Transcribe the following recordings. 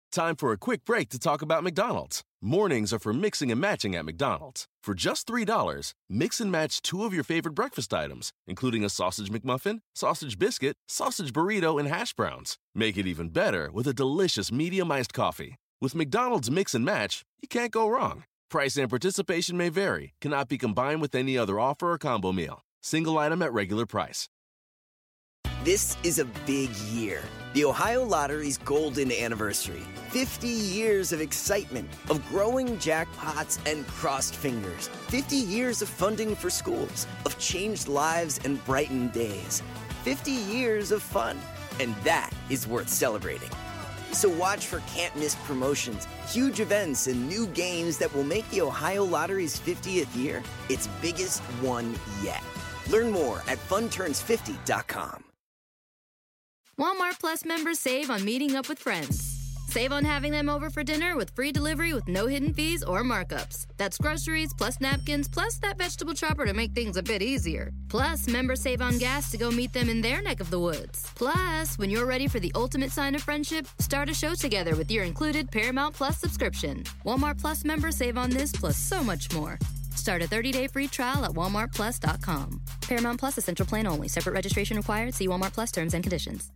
Time for a quick break to talk about McDonald's. Mornings are for mixing and matching at McDonald's. For just $3, mix and match 2 of your favorite breakfast items, including a sausage McMuffin, sausage biscuit, sausage burrito, and hash browns. Make it even better with a delicious medium iced coffee. With McDonald's Mix and Match, you can't go wrong. Price and participation may vary. Cannot be combined with any other offer or combo meal. Single item at regular price. This is a big year. The Ohio Lottery's golden anniversary. 50 years of excitement, of growing jackpots and crossed fingers. 50 years of funding for schools, of changed lives and brightened days. 50 years of fun, and that is worth celebrating. So watch for can't-miss promotions, huge events, and new games that will make the Ohio Lottery's 50th year its biggest one yet. Learn more at funturns50.com. Walmart Plus members save on meeting up with friends. Save on having them over for dinner with free delivery with no hidden fees or markups. That's groceries, plus napkins, plus that vegetable chopper to make things a bit easier. Plus, members save on gas to go meet them in their neck of the woods. Plus, when you're ready for the ultimate sign of friendship, start a show together with your included Paramount Plus subscription. Walmart Plus members save on this plus so much more. Start a 30-day free trial at walmartplus.com. Paramount Plus Essential Plan only. Separate registration required. See Walmart Plus terms and conditions.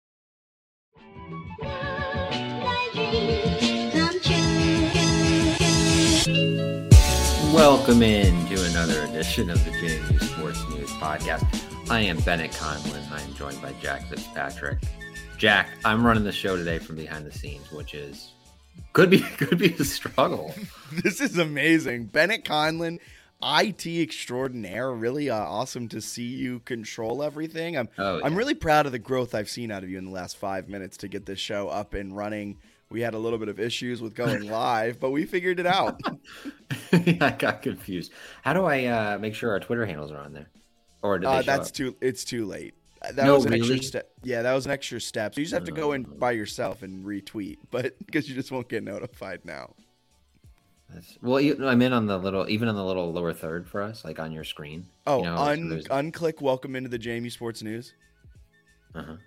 Welcome in to another edition of the JMU Sports News Podcast. I am Bennett Conlin. I am joined by Jack Fitzpatrick. Jack, I'm running the show today from behind the scenes, which is could be a struggle. This is amazing. Bennett Conlin, IT extraordinaire. Really awesome to see you control everything. I'm really proud of the growth I've seen out of you in the last 5 minutes to get this show up and running. We had a little bit of issues with going live, but we figured it out. I got confused. How do I make sure our Twitter handles are on there? Or did they It's too late. That was an extra step. Yeah, that was an extra step. So you just have to go in by yourself and retweet, but because you just won't get notified now. I'm in on the little lower third for us, like on your screen. Oh, unclick welcome into the JMU Sports News. Uh-huh.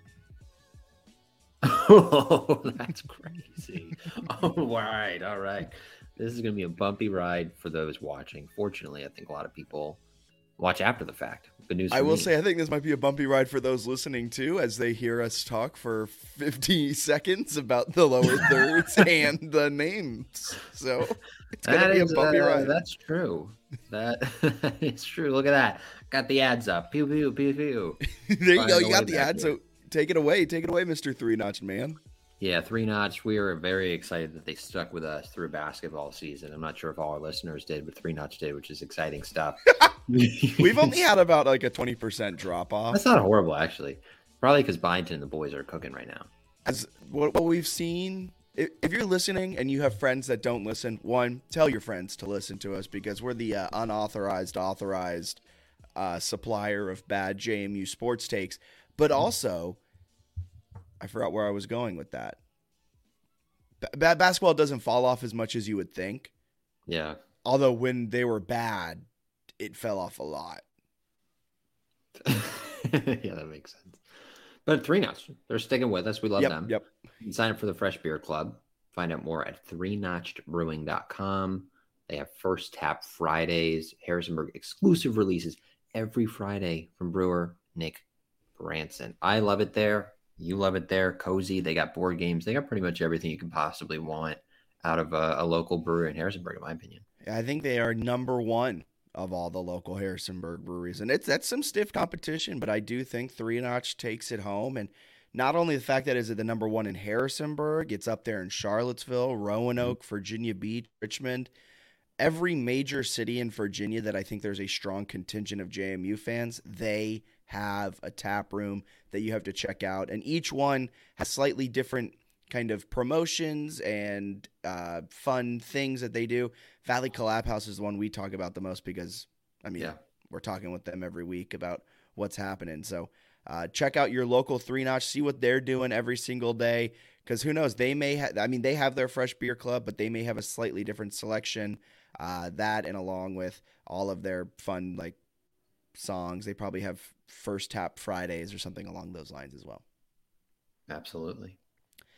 Oh, that's crazy. All right. This is going to be a bumpy ride for those watching. Fortunately, I think a lot of people watch after the fact. Good news. I think this might be a bumpy ride for those listening too, as they hear us talk for 50 seconds about the lower thirds and the names. So it's going to be a bumpy ride. That's true. That is true. Look at that. Got the ads up. Pew, pew, pew, pew. There you go. You got the ads. So take it away, Mr. Three-Notch Man. Yeah, Three Notch. We are very excited that they stuck with us through basketball season. I'm not sure if all our listeners did, but Three Notch did, which is exciting stuff. We've only had about like a 20% drop off. That's not horrible, actually. Probably because Byington and the boys are cooking right now. As what we've seen, if you're listening and you have friends that don't listen, one, tell your friends to listen to us because we're the authorized supplier of bad JMU sports takes. But also, I forgot where I was going with that. Basketball doesn't fall off as much as you would think. Yeah. Although when they were bad, it fell off a lot. Yeah, that makes sense. But Three Notch, they're sticking with us. We love them. Yep. You can sign up for the Fresh Beer Club. Find out more at threenotchedbrewing.com. They have First Tap Fridays, Harrisonburg exclusive releases every Friday from brewer Nick Branson. I love it there. You love it there. Cozy. They got board games. They got pretty much everything you can possibly want out of a local brewery in Harrisonburg, in my opinion. I think they are number one of all the local Harrisonburg breweries. And that's some stiff competition, but I do think Three Notch takes it home. And not only the fact that is it the number one in Harrisonburg, it's up there in Charlottesville, Roanoke, Virginia Beach, Richmond. Every major city in Virginia that I think there's a strong contingent of JMU fans, they have a tap room that you have to check out. And each one has slightly different kind of promotions and fun things that they do. Valley Collab House is the one we talk about the most because, we're talking with them every week about what's happening. So check out your local Three Notch, see what they're doing every single day. Because who knows, they may they have their Fresh Beer Club, but they may have a slightly different selection. That and along with all of their fun like songs, they probably have First Tap Fridays or something along those lines as well. Absolutely.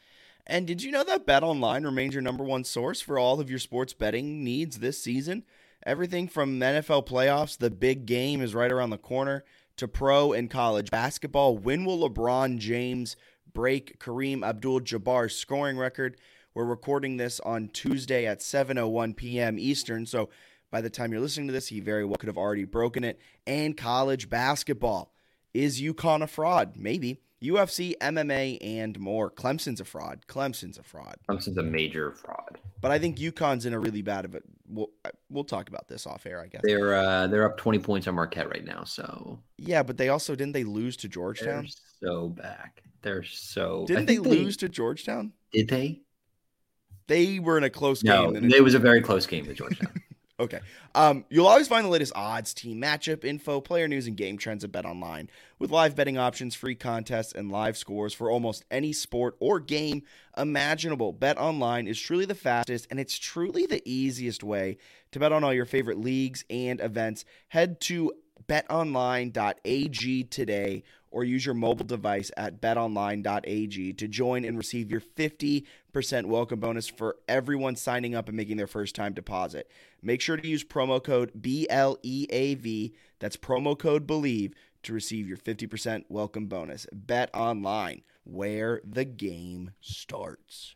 And did you know that BetOnline remains your number one source for all of your sports betting needs this season? Everything from NFL playoffs, the big game is right around the corner, to pro and college basketball. When will LeBron James break Kareem Abdul-Jabbar's scoring record? We're recording this on Tuesday at 7:01 p.m. Eastern, so by the time you're listening to this, he very well could have already broken it. And college basketball. Is UConn a fraud? Maybe. UFC, MMA, and more. Clemson's a fraud. Clemson's a major fraud. But I think UConn's in a really bad of it. We'll talk about this off air, I guess. They're up 20 points on Marquette right now, so. Yeah, but they also didn't they lose to Georgetown? They're so back. Didn't they lose to Georgetown? Did they? They were in a close game. No, it was a very close game to Georgetown. Okay. You'll always find the latest odds, team matchup info, player news, and game trends at BetOnline. With live betting options, free contests, and live scores for almost any sport or game imaginable, BetOnline is truly the fastest, and it's truly the easiest way to bet on all your favorite leagues and events. Head to betonline.ag today or use your mobile device at betonline.ag to join and receive your 50% welcome bonus for everyone signing up and making their first time deposit. Make sure to use promo code BLEAV, that's promo code BELIEVE, to receive your 50% welcome bonus. BetOnline, where the game starts.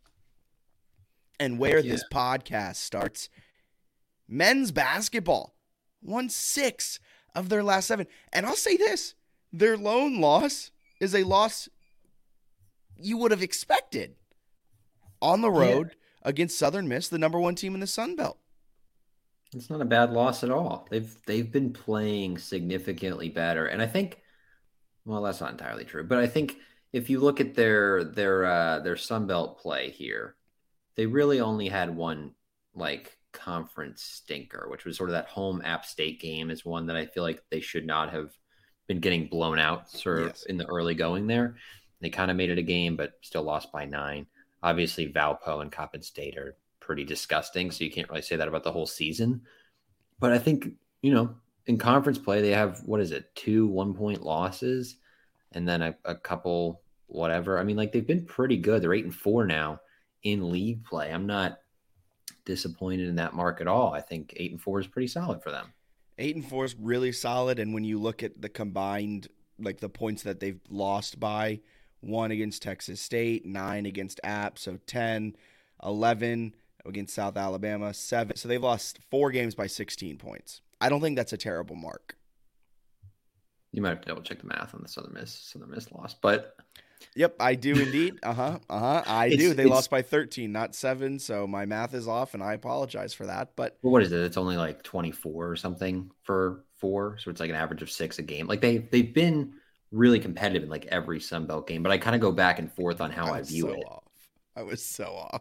And where this podcast starts. Men's basketball won 6 of their last 7. And I'll say this, their lone loss is a loss you would have expected. On the road against Southern Miss, the number 1 team in the Sun Belt. It's not a bad loss at all. They've been playing significantly better. And I think, well, that's not entirely true, but I think if you look at their Sun Belt play here, they really only had one like conference stinker, which was sort of that home App State game is one that I feel like they should not have been getting blown out sort of in the early going there. They kind of made it a game, but still lost by 9. Obviously, Valpo and Coppin State are pretty disgusting, so you can't really say that about the whole season. But I think, in conference play, they have, 2 1-point losses and then a couple whatever. I mean, like, they've been pretty good. They're 8-4 now in league play. I'm not disappointed in that mark at all. I think 8-4 is pretty solid for them. 8-4 is really solid, and when you look at the combined, like the points that they've lost by, 1 against Texas State, 9 against App, so 10, 11 against South Alabama, 7. So they've lost 4 games by 16 points. I don't think that's a terrible mark. You might have to double check the math on the Southern Miss loss, but yep, I do indeed. I do. They lost by 13, not 7. So my math is off, and I apologize for that. But what is it? It's only like 24 or something for 4, so it's like an average of 6 a game. Like they've been really competitive in like every Sun Belt game, but I kind of go back and forth on how I view it. I was so off.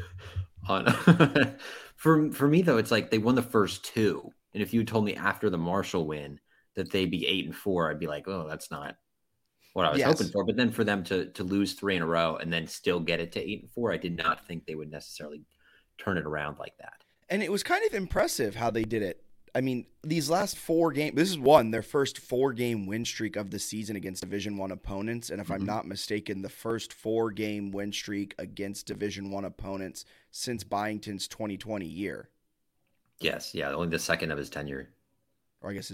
For me though, it's like they won the first 2, and if you told me after the Marshall win that they'd be 8-4, I'd be like, oh, that's not what I was hoping for. But then for them to lose 3 in a row and then still get it to 8-4, I did not think they would necessarily turn it around like that. And it was kind of impressive how they did it. I mean, these last 4 games, this is their first 4-game win streak of the season against Division I opponents. And if I'm not mistaken, the first 4-game win streak against Division I opponents since Byington's 2020 year. Yes. Yeah. Only the second of his tenure. Or I guess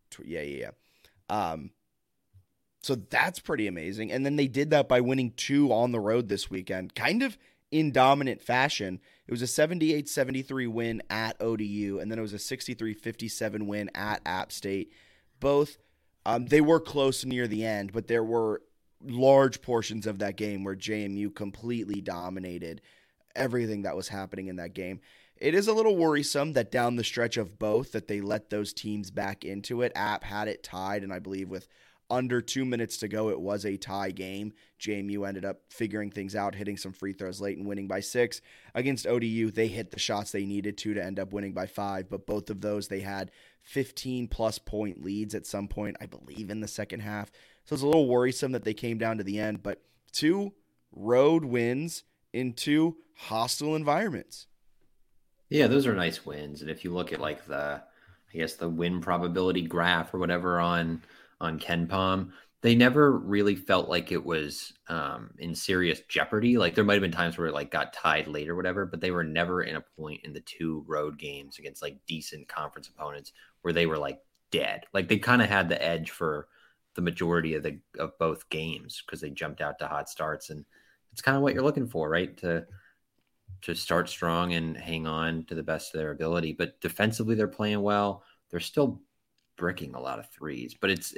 so that's pretty amazing. And then they did that by winning 2 on the road this weekend, kind of in dominant fashion. It was a 78-73 win at ODU, and then it was a 63-57 win at App State. Both, they were close near the end, but there were large portions of that game where JMU completely dominated everything that was happening in that game. It is a little worrisome that down the stretch of both that they let those teams back into it. App had it tied, and I believe with under 2 minutes to go, it was a tie game. JMU ended up figuring things out, hitting some free throws late and winning by 6. Against ODU, they hit the shots they needed to end up winning by 5, but both of those, they had 15-plus point leads at some point, I believe, in the second half. So it's a little worrisome that they came down to the end, but 2 road wins in 2 hostile environments. Yeah, those are nice wins. And if you look at like the win probability graph or whatever on KenPom, they never really felt like it was in serious jeopardy. Like there might have been times where it like got tied late or whatever, but they were never in a point in the 2 road games against like decent conference opponents where they were like dead. Like they kind of had the edge for the majority of both games because they jumped out to hot starts, and it's kind of what you're looking for, right? To start strong and hang on to the best of their ability. But defensively, they're playing well. They're still bricking a lot of threes, but it's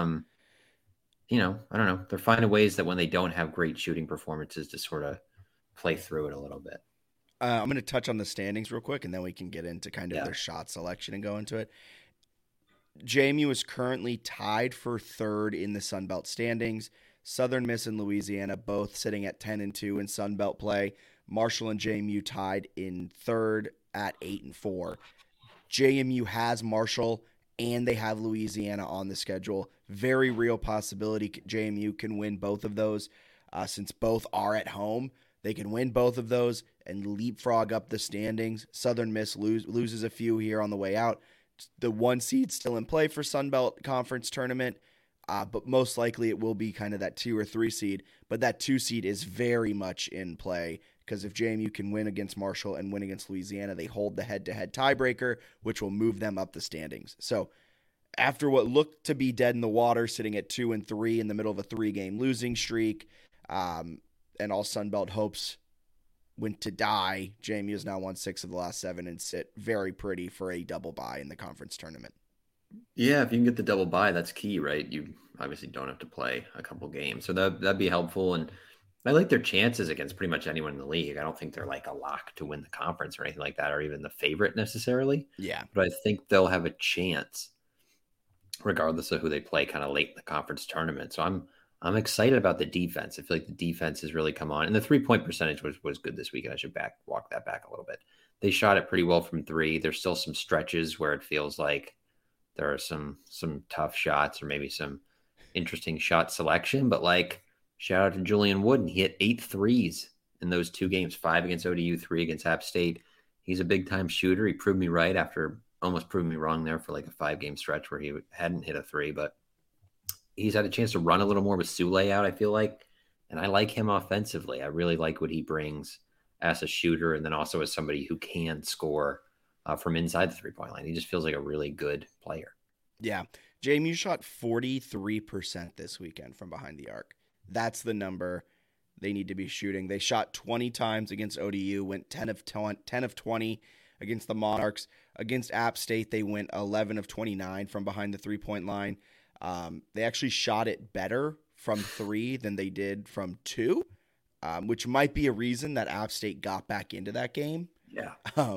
you know, I don't know. They're finding ways that when they don't have great shooting performances to sort of play through it a little bit. I'm going to touch on the standings real quick, and then we can get into kind of their shot selection and go into it. JMU is currently tied for 3rd in the Sun Belt standings. Southern Miss and Louisiana both sitting at 10-2 in Sun Belt play. Marshall and JMU tied in 3rd at 8-4. JMU has Marshall and they have Louisiana on the schedule. Very real possibility JMU can win both of those since both are at home. They can win both of those and leapfrog up the standings. Southern Miss loses a few here on the way out. The 1 seed still in play for Sun Belt Conference tournament, but most likely it will be kind of that 2 or 3 seed. But that 2 seed is very much in play because if JMU can win against Marshall and win against Louisiana, they hold the head-to-head tiebreaker, which will move them up the standings. So after what looked to be dead in the water, sitting at 2-3 in the middle of a 3-game losing streak, and all Sun Belt hopes went to die, JMU has now won 6 of the last 7 and sit very pretty for a double bye in the conference tournament. Yeah, if you can get the double bye, that's key, right? You obviously don't have to play a couple games, so that'd be helpful. And I like their chances against pretty much anyone in the league. I don't think they're like a lock to win the conference or anything like that, or even the favorite necessarily. Yeah, but I think they'll have a chance regardless of who they play kind of late in the conference tournament. So I'm excited about the defense. I feel like the defense has really come on, and the 3-point percentage was good this week. And I should walk that back a little bit. They shot it pretty well from 3. There's still some stretches where it feels like there are some tough shots or maybe some interesting shot selection, but like shout out to Julian Wooden. He hit 8 threes in those 2 games, 5 against ODU, 3 against App State. He's a big time shooter. He proved me right after almost proving me wrong there for like a 5-game stretch where he hadn't hit a 3, but he's had a chance to run a little more with Sule out, I feel like. And I like him offensively. I really like what he brings as a shooter and then also as somebody who can score from inside the 3-point line. He just feels like a really good player. Yeah. JMU shot 43% this weekend from behind the arc. That's the number they need to be shooting. They shot 20 times against ODU, went 10 of 20 against the Monarchs. Against App State, they went 11 of 29 from behind the 3-point line. They actually shot it better from 3 than they did from 2, which might be a reason that App State got back into that game. Yeah.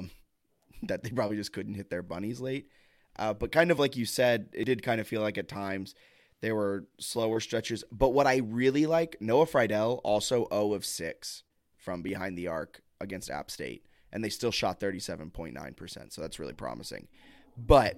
That they probably just couldn't hit their bunnies late. But kind of like you said, it did kind of feel like at times there were slower stretches. But what I really like, Noah Friedel also 0 of 6 from behind the arc against App State. And they still shot 37.9%. So that's really promising. But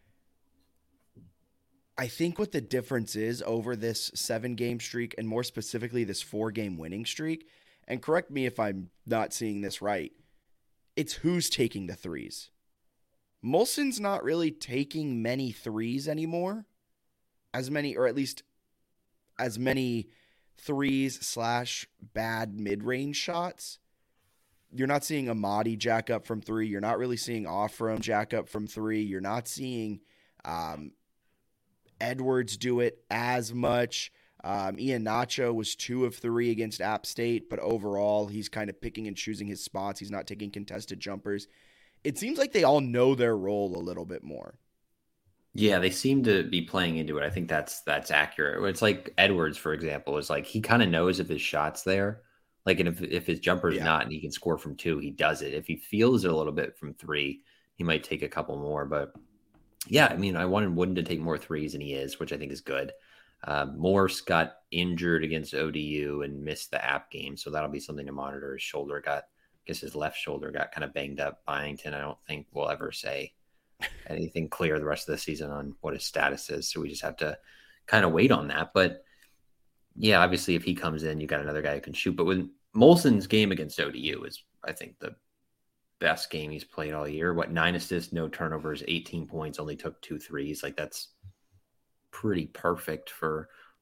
I think what the difference is over this 7-game streak and more specifically this 4-game winning streak, and correct me if I'm not seeing this right, it's who's taking the threes. Molson's not really taking many threes anymore. As many threes / bad mid-range shots. You're not seeing Amadi jack up from 3. You're not really seeing Offram jack up from 3. You're not seeing Edwards do it as much. Ian Nacho was 2 of 3 against App State, but overall he's kind of picking and choosing his spots. He's not taking contested jumpers. It seems like they all know their role a little bit more. Yeah, they seem to be playing into it. I think that's accurate. It's like Edwards, for example, is like he kind of knows if his shot's there. Like, and if his jumper's not and he can score from 2, he does it. If he feels it a little bit from 3, he might take a couple more. But yeah, I mean, I wanted Wooden to take more threes than he is, which I think is good. Morse got injured against ODU and missed the App game, so that'll be something to monitor. His left shoulder got kind of banged up. Byington, I don't think we'll ever say anything clear the rest of the season on what his status is, so we just have to kind of wait on that. But yeah, obviously, if he comes in, you got another guy who can shoot. But when Molson's game against ODU is, I think, the best game he's played all year. 9 assists, no turnovers, 18 points, only took 2 threes. Like, that's pretty perfect for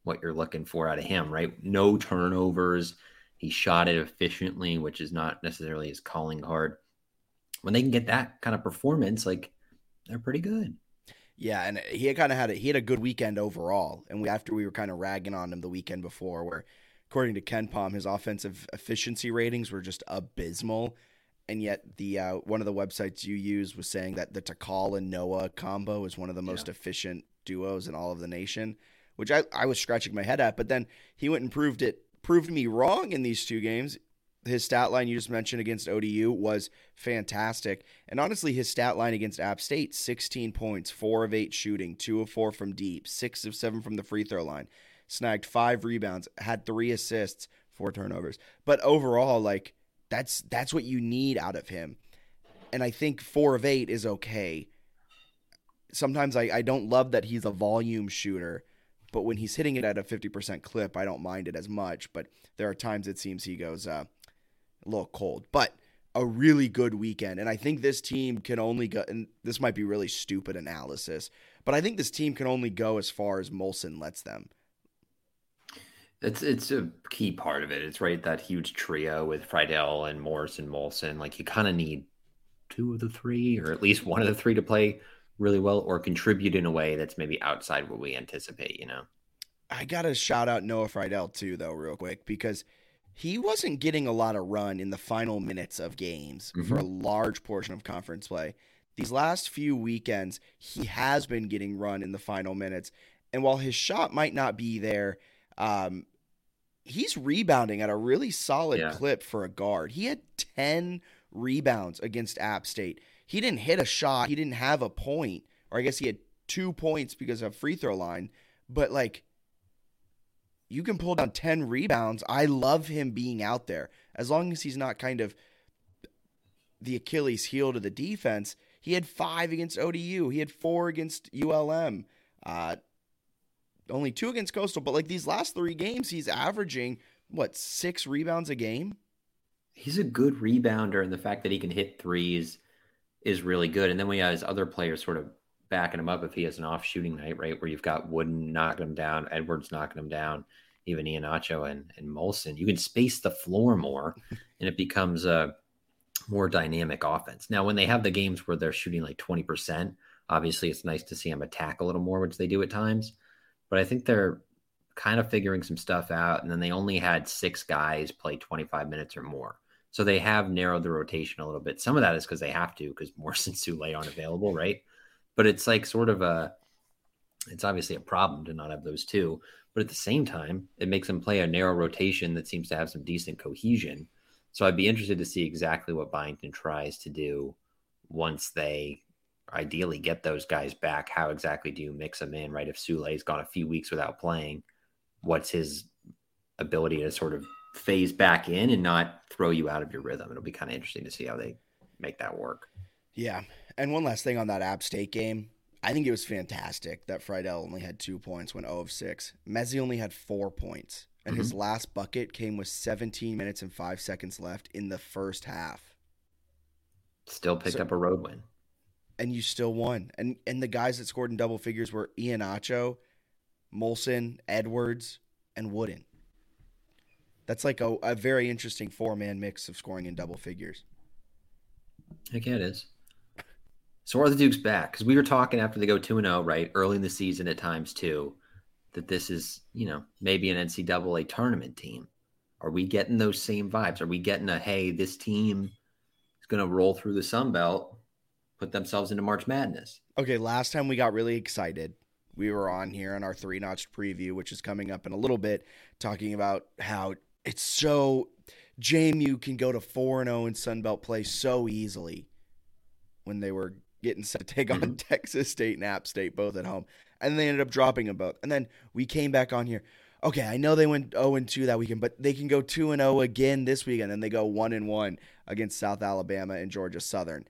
what you're looking for out of him, right? No turnovers. He shot it efficiently, which is not necessarily his calling card. When they can get that kind of performance, like, they're pretty good. Yeah, and he had a good weekend overall. And after we were kind of ragging on him the weekend before, where according to KenPom, his offensive efficiency ratings were just abysmal. And yet the one of the websites you used was saying that the Takal and Noah combo is one of the most efficient duos in all of the nation, which I was scratching my head at. But then he went and proved me wrong in these 2 games. His stat line you just mentioned against ODU was fantastic. And honestly, his stat line against App State, 16 points, 4 of 8 shooting, 2 of 4 from deep, 6 of 7 from the free throw line, snagged 5 rebounds, had 3 assists, 4 turnovers. But overall, like, that's what you need out of him. And I think 4 of 8 is okay. Sometimes I don't love that he's a volume shooter, but when he's hitting it at a 50% clip, I don't mind it as much. But there are times it seems he goes a little cold. But a really good weekend. And I think this team can only go, and this might be really stupid analysis, but I think this team can only go as far as Molson lets them. It's a key part of it. It's right, that huge trio with Friedel and Morris and Molson. Like, you kind of need 2 of the 3, or at least 1 of the 3 to play really well or contribute in a way that's maybe outside what we anticipate, you know? I got to shout out Noah Friedel too, though, real quick, because he wasn't getting a lot of run in the final minutes of games for a large portion of conference play. These last few weekends, he has been getting run in the final minutes. And while his shot might not be there, he's rebounding at a really solid clip for a guard. He had 10 rebounds against App State. He didn't hit a shot. He didn't have a point. Or I guess he had 2 points because of free throw line. But, like, you can pull down 10 rebounds. I love him being out there. As long as he's not kind of the Achilles heel to the defense. He had 5 against ODU. He had 4 against ULM. Only 2 against Coastal. But, like, these last 3 games, he's averaging, 6 rebounds a game? He's a good rebounder, and the fact that he can hit threes is really good. And then we have his other players sort of backing him up if he has an off shooting night, right? Where you've got Wooden knocking him down, Edwards knocking him down, even Iheanacho and Molson. You can space the floor more, and it becomes a more dynamic offense. Now, when they have the games where they're shooting like 20%, obviously it's nice to see them attack a little more, which they do at times. But I think they're kind of figuring some stuff out. And then they only had 6 guys play 25 minutes or more. So they have narrowed the rotation a little bit. Some of that is because they have to, because Morris and Soulé aren't available, right? But it's like sort of it's obviously a problem to not have those 2. But at the same time, it makes them play a narrow rotation that seems to have some decent cohesion. So I'd be interested to see exactly what Byington tries to do once they ideally get those guys back. How exactly do you mix them in, right? If Soulé's gone a few weeks without playing, what's his ability to sort of phase back in and not throw you out of your rhythm? It'll be kind of interesting to see how they make that work. Yeah. And one last thing on that App State game. I think it was fantastic that Friedel only had 2 points, went 0 of 6. Mezzi only had 4 points. And his last bucket came with 17 minutes and 5 seconds left in the first half. Still picked up a road win. And you still won. And the guys that scored in double figures were Iheanacho, Molson, Edwards, and Wooden. That's like a very interesting 4-man mix of scoring in double figures. Heck yeah, it is. So are the Dukes back? Because we were talking after they go 2-0, right, early in the season at times too, that this is, maybe an NCAA tournament team. Are we getting those same vibes? Are we getting hey, this team is going to roll through the Sun Belt, put themselves into March Madness? Okay, last time we got really excited. We were on here on our 3-notch preview, which is coming up in a little bit, talking about how it's so JMU can go to 4-0 in Sun Belt play so easily when they were getting set to take on Texas State and App State both at home. And they ended up dropping them both. And then we came back on here. Okay, I know they went 0-2 that weekend, but they can go 2-0 again this weekend. And they go 1-1 against South Alabama and Georgia Southern.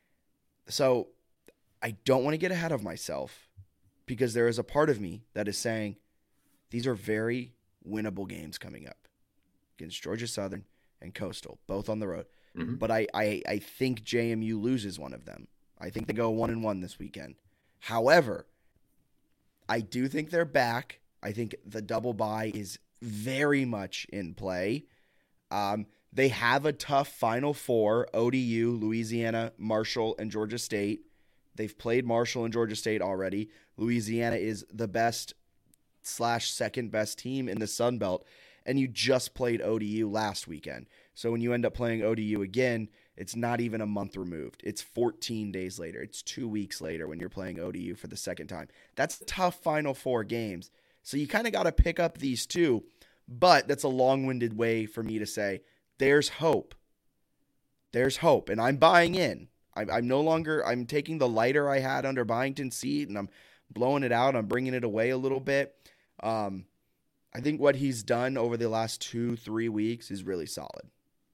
So I don't want to get ahead of myself because there is a part of me that is saying these are very winnable games coming up against Georgia Southern and Coastal, both on the road. But I think JMU loses one of them. I think they go 1-1 this weekend. However, I do think they're back, I think the double bye is very much in play. They have a tough Final Four: ODU, Louisiana, Marshall, and Georgia State. They've played Marshall and Georgia State already. Louisiana is the best / second best team in the Sun Belt, and you just played ODU last weekend. So when you end up playing ODU again, it's not even a month removed. It's 14 days later. It's 2 weeks later when you're playing ODU for the second time. That's tough Final Four games. So you kind of got to pick up these two, but that's a long-winded way for me to say there's hope. There's hope, and I'm buying in. I'm taking the lighter I had under Byington's seat, and I'm blowing it out. I'm bringing it away a little bit. I think what he's done over the last 2-3 weeks is really solid.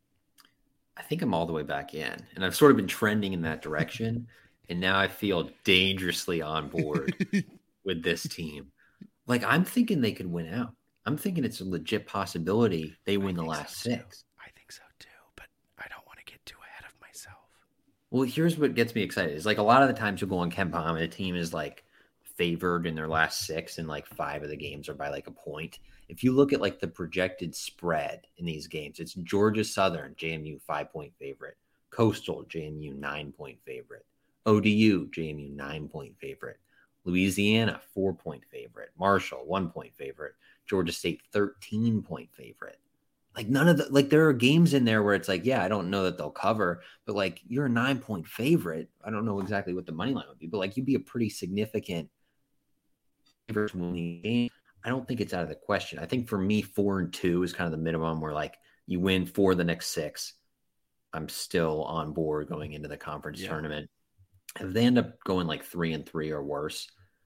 I think I'm all the way back in, and I've sort of been trending in that direction, and now I feel dangerously on board with this team. Like, I'm thinking they could win out. I'm thinking it's a legit possibility they win the last 6. I think so too, but I don't want to get too ahead of myself. Well, here's what gets me excited. Is like a lot of the times you'll go on KenPom and a team is like favored in their last 6 and like 5 of the games are by like a point. If you look at like the projected spread in these games, it's Georgia Southern, JMU 5-point favorite, Coastal, JMU 9-point favorite, ODU, JMU 9-point favorite, Louisiana 4-point favorite, Marshall 1-point favorite, Georgia State 13-point favorite. Like none of the, like there are games in there where it's like, yeah, I don't know that they'll cover, but like you're a 9-point favorite. I don't know exactly what the money line would be, but like you'd be a pretty significant favorite to win the game. I don't think it's out of the question. I think for me, 4-2 is kind of the minimum where like you win 4 of the next 6. I'm still on board going into the conference tournament. If they end up going like 3-3 or worse,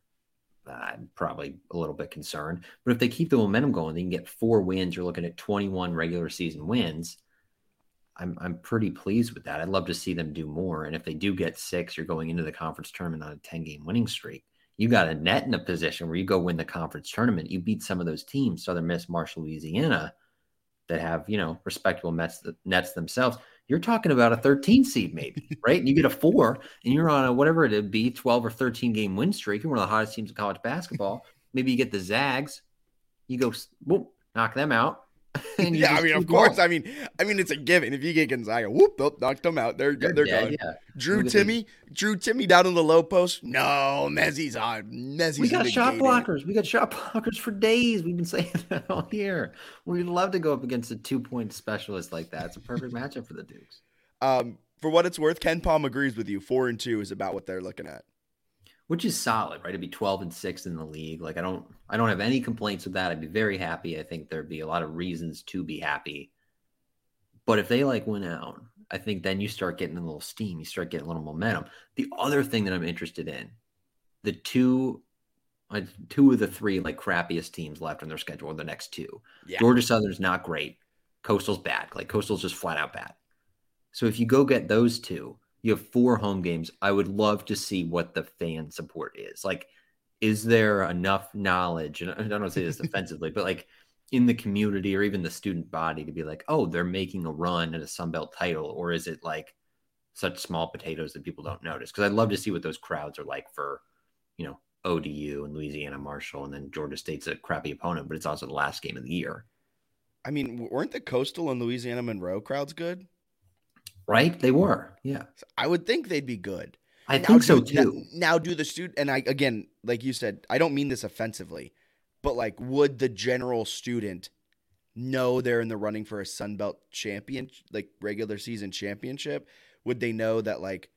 I'm probably a little bit concerned. But if they keep the momentum going, they can get 4 wins. You're looking at 21 regular season wins. I'm pretty pleased with that. I'd love to see them do more. And if they do get 6, you're going into the conference tournament on a 10-game winning streak. You got a net in a position where you go win the conference tournament. You beat some of those teams, Southern Miss, Marshall, Louisiana, that have, you know, respectable nets themselves. You're talking about a 13 seed maybe, right? And you get a 4 and you're on a, whatever it'd be, 12 or 13 game win streak. You're one of the hottest teams in college basketball. Maybe you get the Zags. You go, whoop, knock them out. Yeah, I mean, of course. I mean, it's a given. If you get Gonzaga, whoop, knocked them out. They're gone. Yeah. Drew Timmy down in the low post. No, Mezzi's on. We got shot blockers. We got shot blockers for days. We've been saying that all year. We'd love to go up against a 2-point specialist like that. It's a perfect matchup for the Dukes. For what it's worth, KenPom agrees with you. 4-2 is about what they're looking at. Which is solid, right? It'd be 12-6 in the league. Like I don't have any complaints with that. I'd be very happy. I think there'd be a lot of reasons to be happy. But if they like went out, I think then you start getting a little steam. You start getting a little momentum. The other thing that I'm interested in, the two of the 3 like crappiest teams left on their schedule are the next 2. Yeah. Georgia Southern's not great. Coastal's bad. Like Coastal's just flat out bad. So if you go get those 2, you have 4 home games. I would love to see what the fan support is. Like, is there enough knowledge, and I don't want to say this defensively, but like in the community or even the student body to be like, oh, they're making a run at a Sun Belt title, or is it like such small potatoes that people don't notice? Because I'd love to see what those crowds are like for, you know, ODU and Louisiana, Marshall, and then Georgia State's a crappy opponent, but it's also the last game of the year. I mean, weren't the Coastal and Louisiana Monroe crowds good? Right? They were. Yeah. I would think they'd be good. I think so too. Now do the student, and again, like you said, I don't mean this offensively, but like, would the general student know they're in the running for a Sun Belt champion, like regular season championship? Would they know that, like,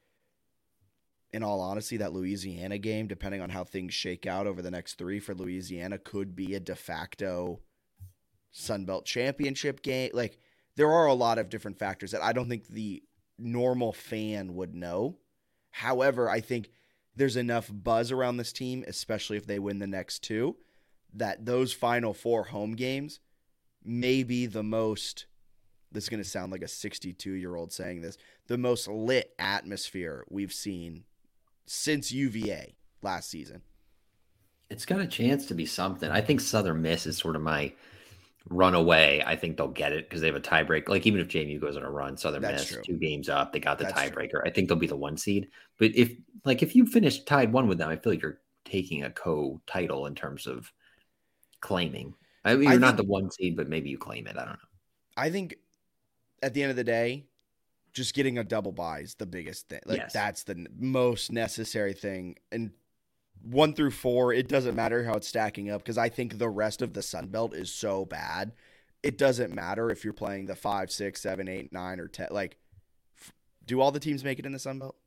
in all honesty, that Louisiana game, depending on how things shake out over the next 3 for Louisiana, could be a de facto Sun Belt championship game? Like, there are a lot of different factors that I don't think the normal fan would know. However, I think there's enough buzz around this team, especially if they win the next 2, that those final 4 home games may be the most, this is going to sound like a 62-year-old saying this, the most lit atmosphere we've seen since UVA last season. It's got a chance to be something. I think Southern Miss is sort of my runaway. I think they'll get it because they have a tiebreak. Like even if JMU goes on a run, Southern Miss 2 games up, they got the tiebreaker. I think they'll be the 1 seed. But if you finish tied 1 with them, I feel like you're taking a co-title in terms of claiming. I mean, you're not the one seed, but maybe you claim it. I don't know. I think at the end of the day, just getting a double bye is the biggest thing. Like, that's the most necessary thing. And 1 through 4, it doesn't matter how it's stacking up, because I think the rest of the Sun Belt is so bad. It doesn't matter if you're playing the 5, 6, 7, 8, 9, or 10. Like, do all the teams make it in the Sun Belt?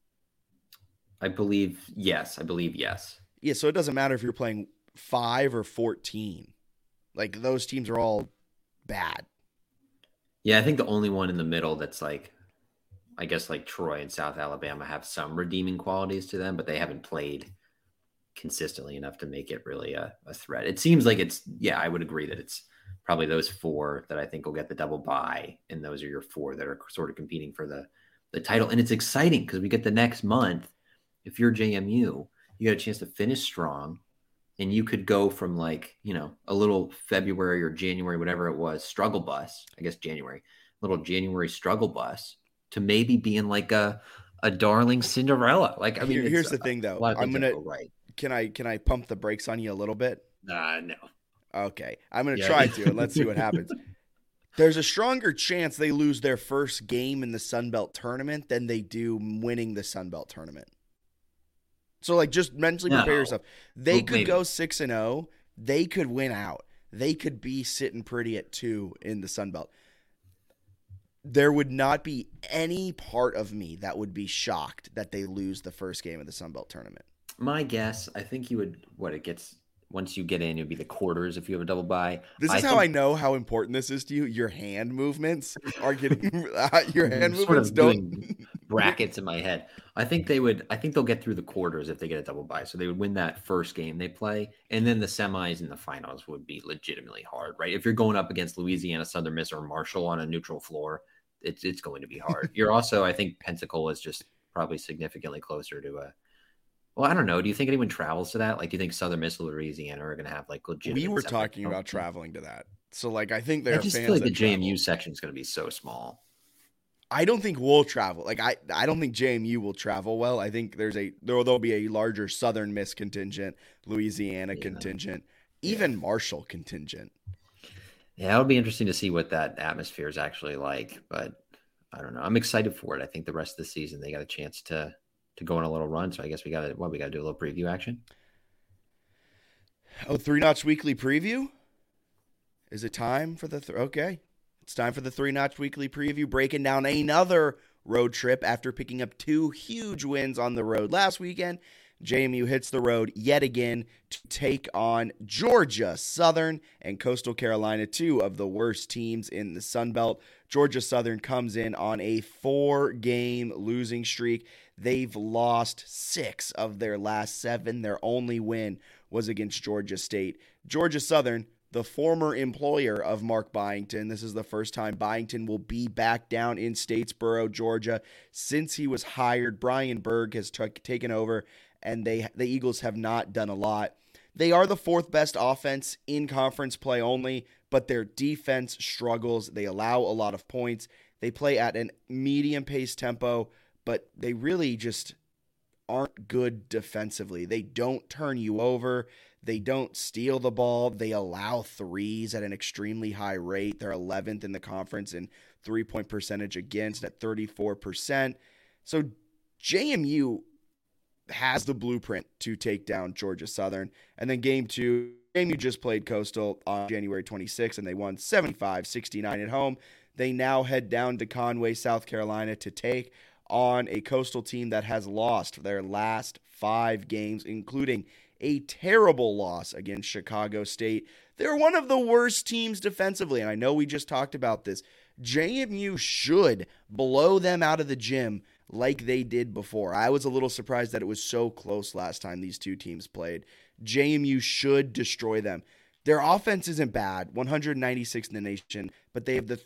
I believe yes. Yeah, so it doesn't matter if you're playing 5 or 14. Like, those teams are all bad. Yeah, I think the only one in the middle that's like, I guess like Troy and South Alabama have some redeeming qualities to them, but they haven't played consistently enough to make it really a threat. It seems like I would agree that it's probably those 4 that I think will get the double bye, and those are your 4 that are sort of competing for the title. And it's exciting because we get the next month. If you're JMU, you got a chance to finish strong, and you could go from like, a little February or January, whatever it was, struggle bus, I guess January, little January struggle bus, to maybe being like a darling Cinderella. Like, I mean, here's the thing though. Can I pump the brakes on you a little bit? No. Okay. I'm going to try to, and let's see what happens. There's a stronger chance they lose their first game in the Sun Belt tournament than they do winning the Sun Belt tournament. So, like, just mentally prepare yourself. They could go 6-0. They could win out. They could be sitting pretty at 2 in the Sun Belt. There would not be any part of me that would be shocked that they lose the first game of the Sun Belt tournament. My guess, I think you would, once you get in, it would be the quarters if you have a double bye. This is how I know how important this is to you. Your hand movements are getting your hand movements doing brackets in my head. I think they'll get through the quarters if they get a double bye. So they would win that first game they play, and then the semis and the finals would be legitimately hard, right? If you're going up against Louisiana, Southern Miss, or Marshall on a neutral floor, it's going to be hard. You're also, I think Pensacola is just probably significantly closer to a. Well, I don't know. Do you think anyone travels to that? Like, do you think Southern Miss or Louisiana are going to have like legitimate? We were talking about traveling to that, so like I think there are fans. I just feel like the JMU section is going to be so small. I don't think we'll travel. Like I don't think JMU will travel well. I think there'll be a larger Southern Miss contingent, Louisiana contingent, even Marshall contingent. Yeah, it'll be interesting to see what that atmosphere is actually like. But I don't know. I'm excited for it. I think the rest of the season they got a chance to go on a little run. So I guess we got to do a little preview action. Oh, 3-Notch Weekly preview? Is it time for the okay. It's time for the 3-Notch Weekly preview, breaking down another road trip after picking up 2 huge wins on the road last weekend. JMU hits the road yet again to take on Georgia Southern and Coastal Carolina, 2 of the worst teams in the Sun Belt. Georgia Southern comes in on a 4-game losing streak. They've lost 6 of their last 7. Their only win was against Georgia State. Georgia Southern, the former employer of Mark Byington. This is the first time Byington will be back down in Statesboro, Georgia. Since he was hired, Brian Berg has taken over, and the Eagles have not done a lot. They are the 4th best offense in conference play only, but their defense struggles. They allow a lot of points. They play at an medium-paced tempo, but they really just aren't good defensively. They don't turn you over. They don't steal the ball. They allow threes at an extremely high rate. They're 11th in the conference in three-point percentage against at 34%. So JMU has the blueprint to take down Georgia Southern. And then game 2, JMU just played Coastal on January 26th, and they won 75-69 at home. They now head down to Conway, South Carolina to take on a Coastal team that has lost their last 5 games, including a terrible loss against Chicago State. They're one of the worst teams defensively, and I know we just talked about this. JMU should blow them out of the gym like they did before. I was a little surprised that it was so close last time these 2 teams played. JMU should destroy them. Their offense isn't bad, 196th in the nation, but they have the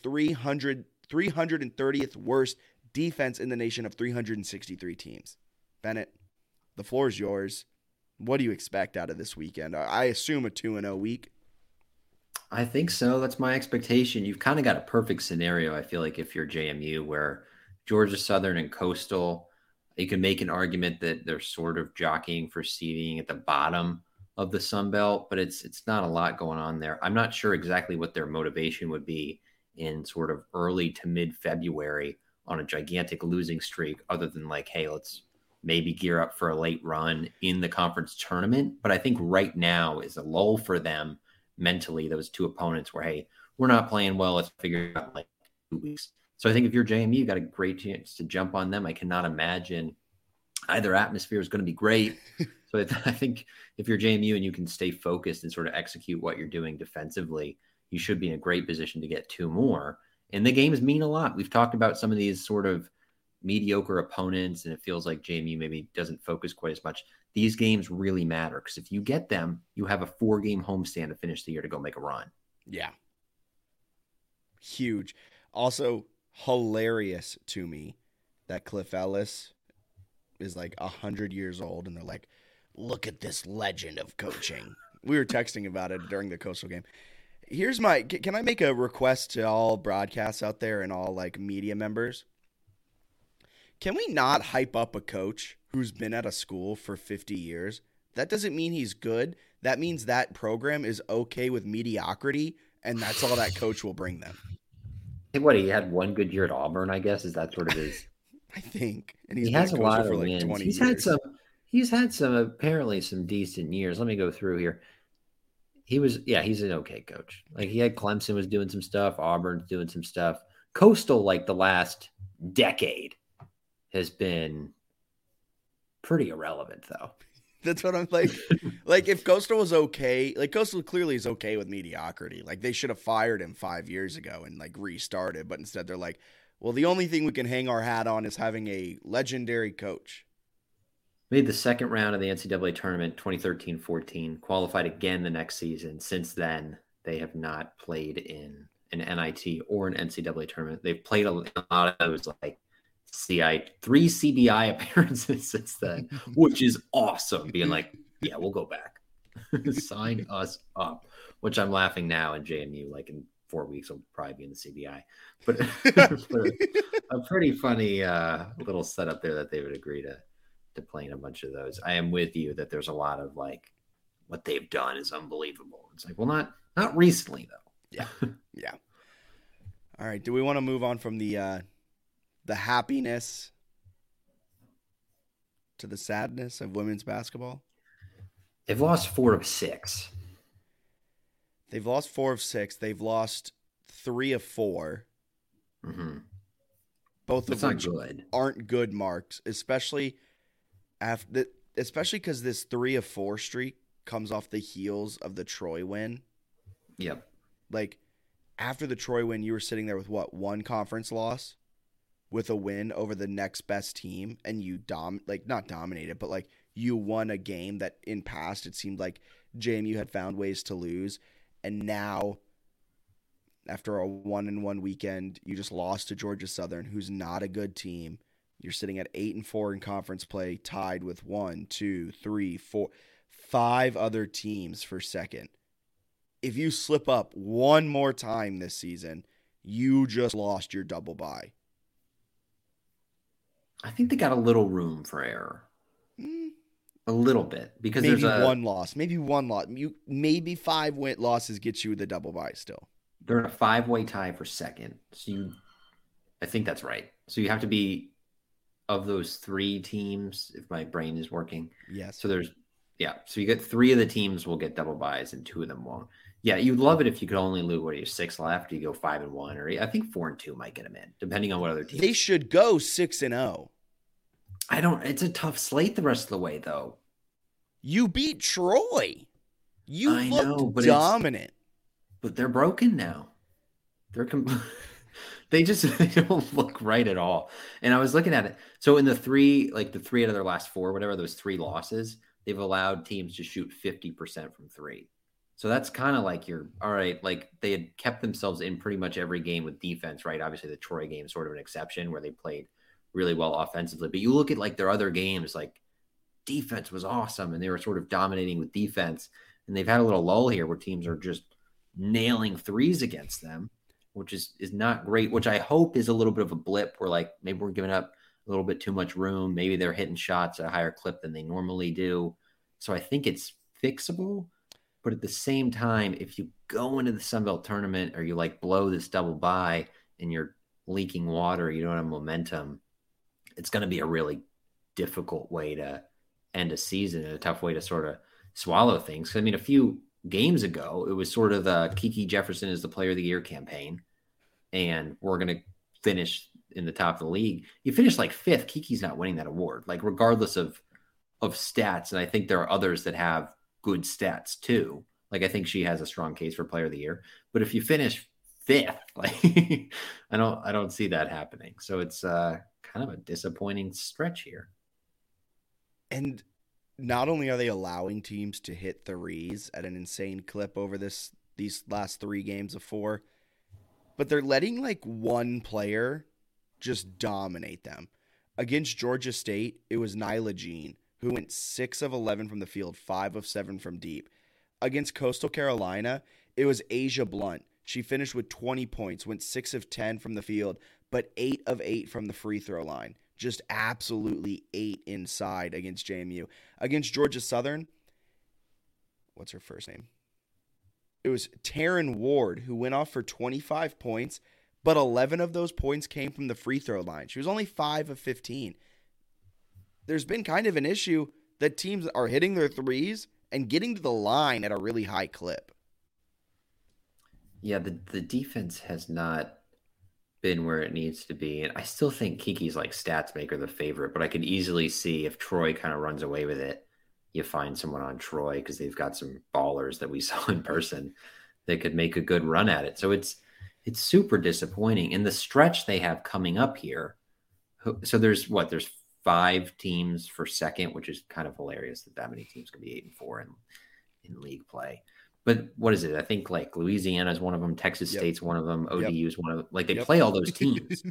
330th worst defense in the nation of 363 teams. Bennett, the floor is yours. What do you expect out of this weekend? I assume a 2-0 week. I think so. That's my expectation. You've kind of got a perfect scenario, I feel like, if you're JMU, where Georgia Southern and Coastal, you can make an argument that they're sort of jockeying for seeding at the bottom of the Sun Belt, but it's not a lot going on there. I'm not sure exactly what their motivation would be in sort of early to mid-February on a gigantic losing streak, other than like, hey, let's maybe gear up for a late run in the conference tournament. But I think right now is a lull for them mentally. Those two opponents where, hey, we're not playing well. Let's figure it out like 2 weeks. So I think if you're JMU, you got a great chance to jump on them. I cannot imagine either atmosphere is going to be great. So I think if you're JMU and you can stay focused and sort of execute what you're doing defensively, you should be in a great position to get 2 more. And the games mean a lot. We've talked about some of these sort of mediocre opponents, and it feels like JMU maybe doesn't focus quite as much. These games really matter because if you get them, you have a 4-game homestand to finish the year to go make a run. Yeah. Huge. Also, hilarious to me that Cliff Ellis is like 100 years old, and they're like, look at this legend of coaching. We were texting about it during the Coastal game. Here's can I make a request to all broadcasts out there and all like media members? Can we not hype up a coach who's been at a school for 50 years? That doesn't mean he's good. That means that program is okay with mediocrity, and that's all that coach will bring them. What, he had one good year at Auburn, I guess? Is that sort of his? I think. And he has a lot of wins. He's had some apparently some decent years. Let me go through here. He's an okay coach. Like he had Clemson was doing some stuff, Auburn's doing some stuff. Coastal, like the last decade, has been pretty irrelevant though. That's what I'm like. Like if Coastal was okay, like Coastal clearly is okay with mediocrity. Like they should have fired him 5 years ago and like restarted, but instead they're like, well, the only thing we can hang our hat on is having a legendary coach. Made the second round of the NCAA tournament, 2013-14, qualified again the next season. Since then, they have not played in an NIT or an NCAA tournament. They've played a lot of those like 3 CBI appearances since then, which is awesome. Being like, yeah, we'll go back. Sign us up, which I'm laughing now in JMU, like in 4 weeks, I'll probably be in the CBI. But a pretty funny little setup there that they would agree to playing a bunch of those. I am with you that there's a lot of like what they've done is unbelievable. It's like, well, not recently though. Yeah. Yeah. All right. Do we want to move on from the happiness to the sadness of women's basketball? They've lost 4 of 6. They've lost 4 of 6. They've lost 3 of 4. Mm-hmm. Both That's of which good. Aren't good marks, especially because this 3 of 4 streak comes off the heels of the Troy win. Yep. Like after the Troy win, you were sitting there with what, 1 conference loss with a win over the next best team, and you not dominated, but like you won a game that in past it seemed like JMU had found ways to lose, and now after a 1-1 weekend, you just lost to Georgia Southern, who's not a good team. You're sitting at 8-4 in conference play, tied with 1, 2, 3, 4, 5 other teams for second. If you slip up one more time this season, you just lost your double bye. I think they got a little room for error. A little bit. Because maybe there's one loss. Maybe 5 losses get you the double bye still. They're in a 5-way tie for second. So I think that's right. So you have to be of those 3 teams, if my brain is working. Yes. So so you get 3 of the teams will get double byes and 2 of them won't. Yeah, you'd love it if you could only lose 6 left. You go 5-1, or I think 4-2 might get them in, depending on what other teams. They should go 6-0. It's a tough slate the rest of the way, though. You beat Troy. You looked dominant. But they're broken now. They're they don't look right at all. And I was looking at it. So in the 3 out of their last 4, whatever, those 3 losses, they've allowed teams to shoot 50% from 3. So that's kind of like all right, like they had kept themselves in pretty much every game with defense, right? Obviously the Troy game is sort of an exception where they played really well offensively. But you look at like their other games, like defense was awesome and they were sort of dominating with defense. And they've had a little lull here where teams are just nailing threes against them, which is not great, which I hope is a little bit of a blip where like maybe we're giving up a little bit too much room. Maybe they're hitting shots at a higher clip than they normally do. So I think it's fixable. But at the same time, if you go into the Sun Belt tournament or you like blow this double bye and you're leaking water, you don't have momentum, it's going to be a really difficult way to end a season and a tough way to sort of swallow things. I mean, a few games ago, it was sort of the Kiki Jefferson is the player of the year campaign, and we're going to finish in the top of the league. You finish like fifth, Kiki's not winning that award, like regardless of stats. And I think there are others that have good stats too. Like I think she has a strong case for player of the year, but if you finish fifth, like I don't see that happening. So it's kind of a disappointing stretch here. And not only are they allowing teams to hit threes at an insane clip over these last 3 games of 4, but they're letting like one player just dominate them. Against Georgia State, it was Nyla Jean, who went 6 of 11 from the field, 5 of 7 from deep. Against Coastal Carolina, it was Asia Blunt. She finished with 20 points, went 6 of 10 from the field, but 8 of 8 from the free throw line. Just absolutely 8 inside against JMU. Against Georgia Southern, what's her first name? It was Taryn Ward, who went off for 25 points, but 11 of those points came from the free throw line. She was only 5 of 15. There's been kind of an issue that teams are hitting their threes and getting to the line at a really high clip. Yeah, the defense has not been where it needs to be. And I still think Kiki's like stats maker the favorite, but I could easily see if Troy kind of runs away with it, you find someone on Troy because they've got some ballers that we saw in person that could make a good run at it. So it's super disappointing. In the stretch they have coming up here, so there's 5 teams for second, which is kind of hilarious that many teams can be 8-4 in league play. But what is it? I think like Louisiana is one of them. Texas State's one of them. ODU is one of them. Like they play all those teams.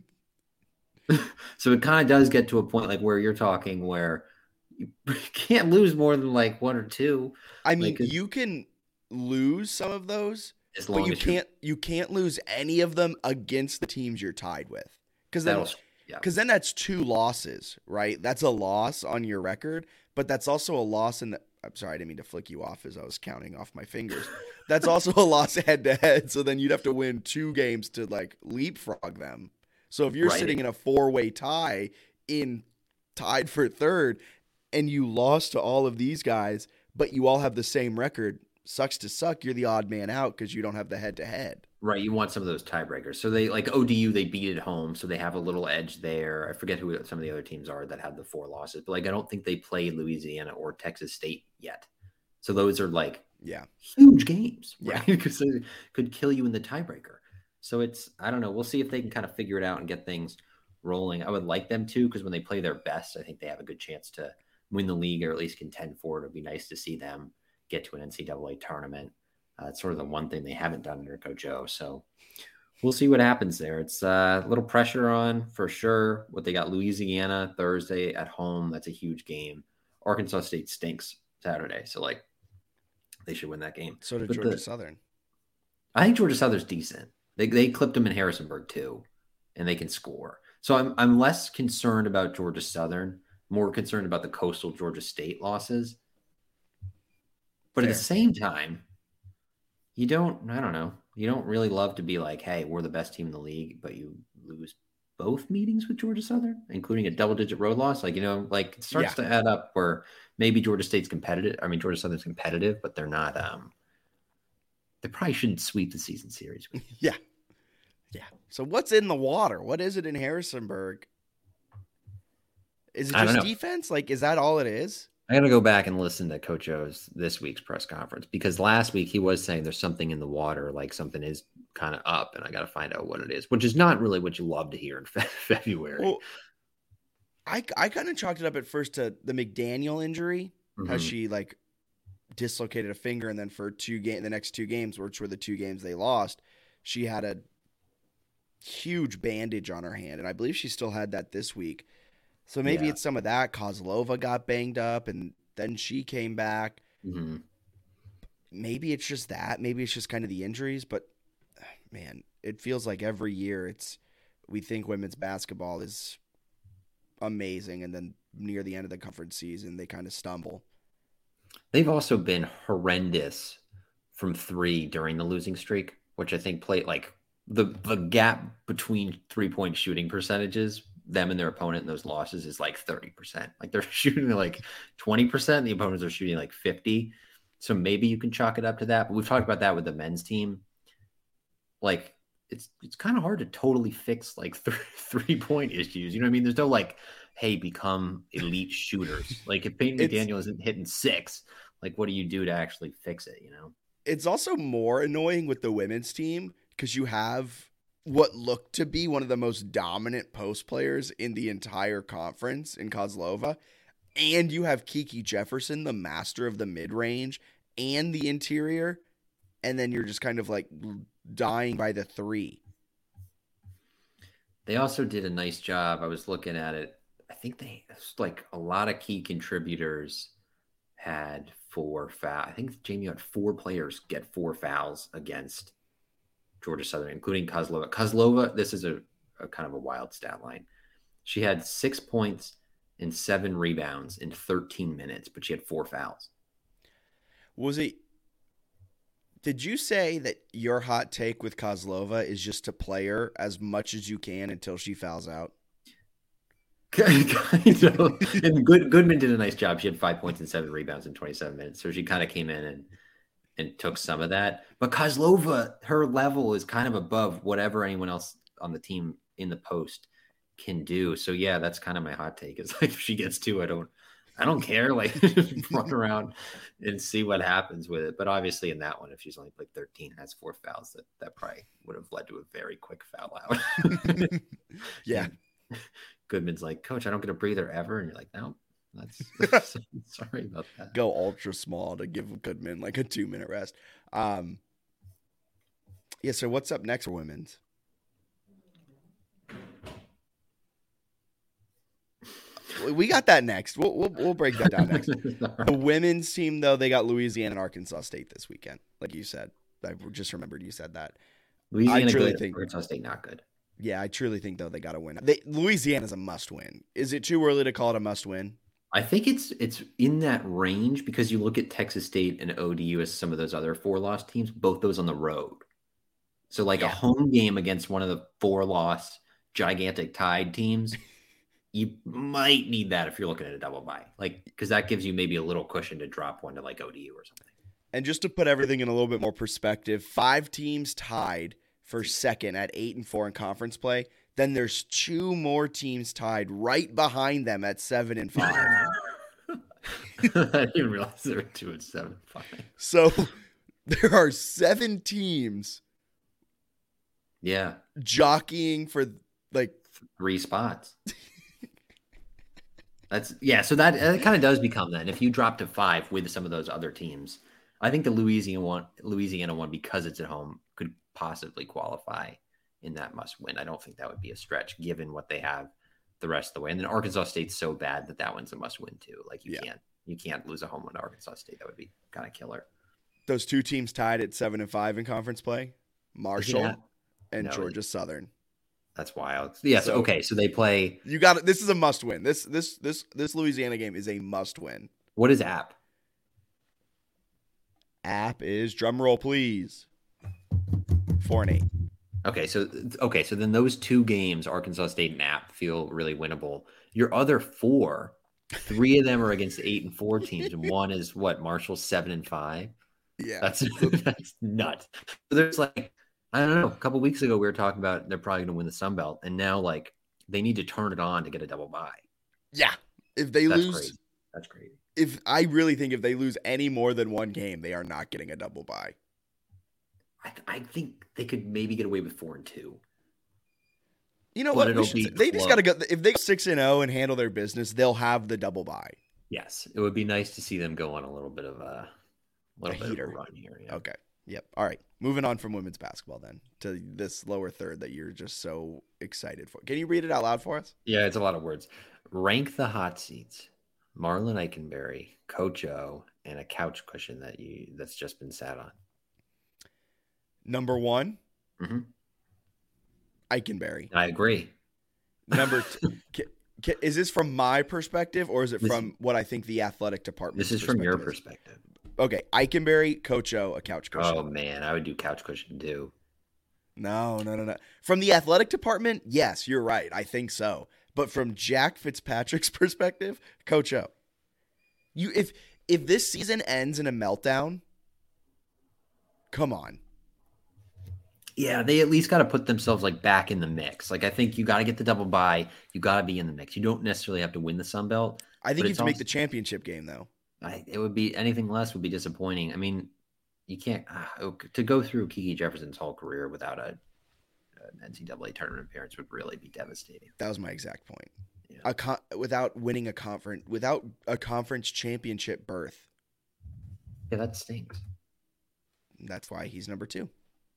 So it kind of does get to a point like where you're talking where you can't lose more than like 1 or 2. I mean, you can lose some of those, but you can't lose any of them against the teams you're tied with. Because then that's 2 losses, right? That's a loss on your record, but that's also a loss in the – I'm sorry, I didn't mean to flick you off as I was counting off my fingers. That's also a loss head-to-head, so then you'd have to win 2 games to, like, leapfrog them. So if you're sitting in a 4-way tie tied for third and you lost to all of these guys, but you all have the same record, sucks to suck, you're the odd man out because you don't have the head-to-head. Right, you want some of those tiebreakers. So they like ODU, they beat at home, so they have a little edge there. I forget who some of the other teams are that have the 4 losses, but like I don't think they played Louisiana or Texas State yet. So those are like huge games, right? Because they could kill you in the tiebreaker. So I don't know. We'll see if they can kind of figure it out and get things rolling. I would like them to, because when they play their best, I think they have a good chance to win the league or at least contend for it. It would be nice to see them get to an NCAA tournament. It's sort of the one thing they haven't done under Coach O. So we'll see what happens there. It's a little pressure on for sure. What they got Louisiana Thursday at home. That's a huge game. Arkansas State stinks Saturday. So like they should win that game. So did Georgia Southern. I think Georgia Southern's decent. They clipped them in Harrisonburg too, and they can score. So I'm less concerned about Georgia Southern, more concerned about the Coastal Georgia State losses. But at the same time, you don't really love to be like, hey, we're the best team in the league, but you lose both meetings with Georgia Southern, including a double-digit road loss. Like, like it starts to add up where maybe Georgia State's competitive. I mean, Georgia Southern's competitive, but they're not. They probably shouldn't sweep the season series. Yeah. So what's in the water? What is it in Harrisonburg? Is it just defense? Like, is that all it is? I got to go back and listen to Coach O's this week's press conference, because last week he was saying there's something in the water, like something is kind of up, and I got to find out what it is, which is not really what you love to hear in February. Well, I kind of chalked it up at first to the McDaniel injury, how she like dislocated a finger, and then for the next 2 games, which were the 2 games they lost, she had a huge bandage on her hand, and I believe she still had that this week. So maybe it's some of that. Kozlova got banged up, and then she came back. Mm-hmm. Maybe it's just that. Maybe it's just kind of the injuries. But, man, it feels like every year we think women's basketball is amazing, and then near the end of the conference season, they kind of stumble. They've also been horrendous from three during the losing streak, which I think played like the gap between 3-point shooting percentages, them and their opponent in those losses is like 30%. Like they're shooting like 20%. The opponents are shooting like 50. So maybe you can chalk it up to that. But we've talked about that with the men's team. Like it's kind of hard to totally fix like 3-point issues. You know what I mean? There's no like, hey, become elite shooters. Like if Peyton McDaniel isn't hitting 6, like what do you do to actually fix it? You know? It's also more annoying with the women's team because you have what looked to be one of the most dominant post players in the entire conference in Kozlova. And you have Kiki Jefferson, the master of the mid-range and the interior. And then you're just kind of like dying by the 3. They also did a nice job. I was looking at it. I think like a lot of key contributors had 4 fouls. I think Jamie had 4 players get 4 fouls against Georgia Southern, including Kozlova. Kozlova, this is a kind of a wild stat line. She had 6 points and 7 rebounds in 13 minutes, but she had 4 fouls. Did you say that your hot take with Kozlova is just to play her as much as you can until she fouls out? Kind of. And Goodman did a nice job. She had 5 points and 7 rebounds in 27 minutes. So she kind of came in and took some of that. But Kozlova, her level is kind of above whatever anyone else on the team in the post can do. So yeah, that's kind of my hot take. Is like if she gets 2, I don't care. Like run around and see what happens with it. But obviously in that one, if she's only played 13, has 4 fouls, that probably would have led to a very quick foul out. Yeah. Goodman's like, Coach, I don't get a breather ever. And you're like, no, that's sorry about that. Go ultra small to give Goodman like a 2-minute rest. Yeah. So what's up next for women's? We got that next. We'll break that down next. The women's team, though, they got Louisiana and Arkansas State this weekend, like you said. I just remembered you said that. Louisiana good, Arkansas State not good. Yeah, I truly think, though, they got to win. Louisiana's a must-win. Is it too early to call it a must-win? I think it's in that range because you look at Texas State and ODU as some of those other 4-loss teams, both those on the road. So like a home game against one of the 4-loss gigantic Tide teams, you might need that if you're looking at a double bye, like because that gives you maybe a little cushion to drop one to like ODU or something. And just to put everything in a little bit more perspective, 5 teams tied for second at 8-4 in conference play. Then there's 2 more teams tied right behind them at 7-5. I didn't even realize there were 2 at 7-5. So there are 7 teams. Yeah. Jockeying for like 3 spots. So that kind of does become then. If you drop to 5 with some of those other teams, I think the Louisiana one, because it's at home, could possibly qualify in that must win. I don't think that would be a stretch given what they have the rest of the way. And then Arkansas State's so bad that one's a must win too. Like you can't lose a home one to Arkansas State. That would be kind of killer. Those 2 teams tied at 7-5 in conference play, Marshall and Georgia Southern. That's wild. Yeah. So they play. You got it. This is a must win. This Louisiana game is a must win. What is App? App is, drum roll please, 4-8. Okay, so then those 2 games, Arkansas State and App, feel really winnable. Your other 4, 3 of them are against 8-4 teams, and one is what, Marshall 7-5. Yeah, that's nuts. So there's like, I don't know. A couple weeks ago we were talking about they're probably going to win the Sun Belt, and now like they need to turn it on to get a double bye. Yeah, if they lose, crazy. That's crazy. I really think if they lose any more than 1 game, they are not getting a double bye. I think they could maybe get away with 4-2. You know what? They just got to go. If they go 6-0 and handle their business, they'll have the double bye. Yes, it would be nice to see them go on a little bit of a run here. Yeah. Okay. Yep. All right. Moving on from women's basketball then to this lower third that you're just so excited for. Can you read it out loud for us? Yeah, it's a lot of words. Rank the hot seats. Marlon Eikenberry, Coach O, and a couch cushion that's just been sat on. Number 1, Eikenberry. I agree. Number 2, Is this from my perspective, or is it from what I think the athletic department? This is from your perspective. Okay, Eikenberry, Coach O, a couch cushion. Oh man, I would do couch cushion too. No. From the athletic department, yes, you're right. I think so. But from Jack Fitzpatrick's perspective, Coach O. If this season ends in a meltdown, come on. Yeah, they at least got to put themselves like back in the mix. Like I think you got to get the double bye. You got to be in the mix. You don't necessarily have to win the Sun Belt. I think you have to make the championship game though. It would be anything less would be disappointing. I mean, you can't to go through Kiki Jefferson's whole career without an NCAA tournament appearance would really be devastating. That was my exact point. Yeah. Without winning a conference championship berth. Yeah, that stinks. That's why he's number 2.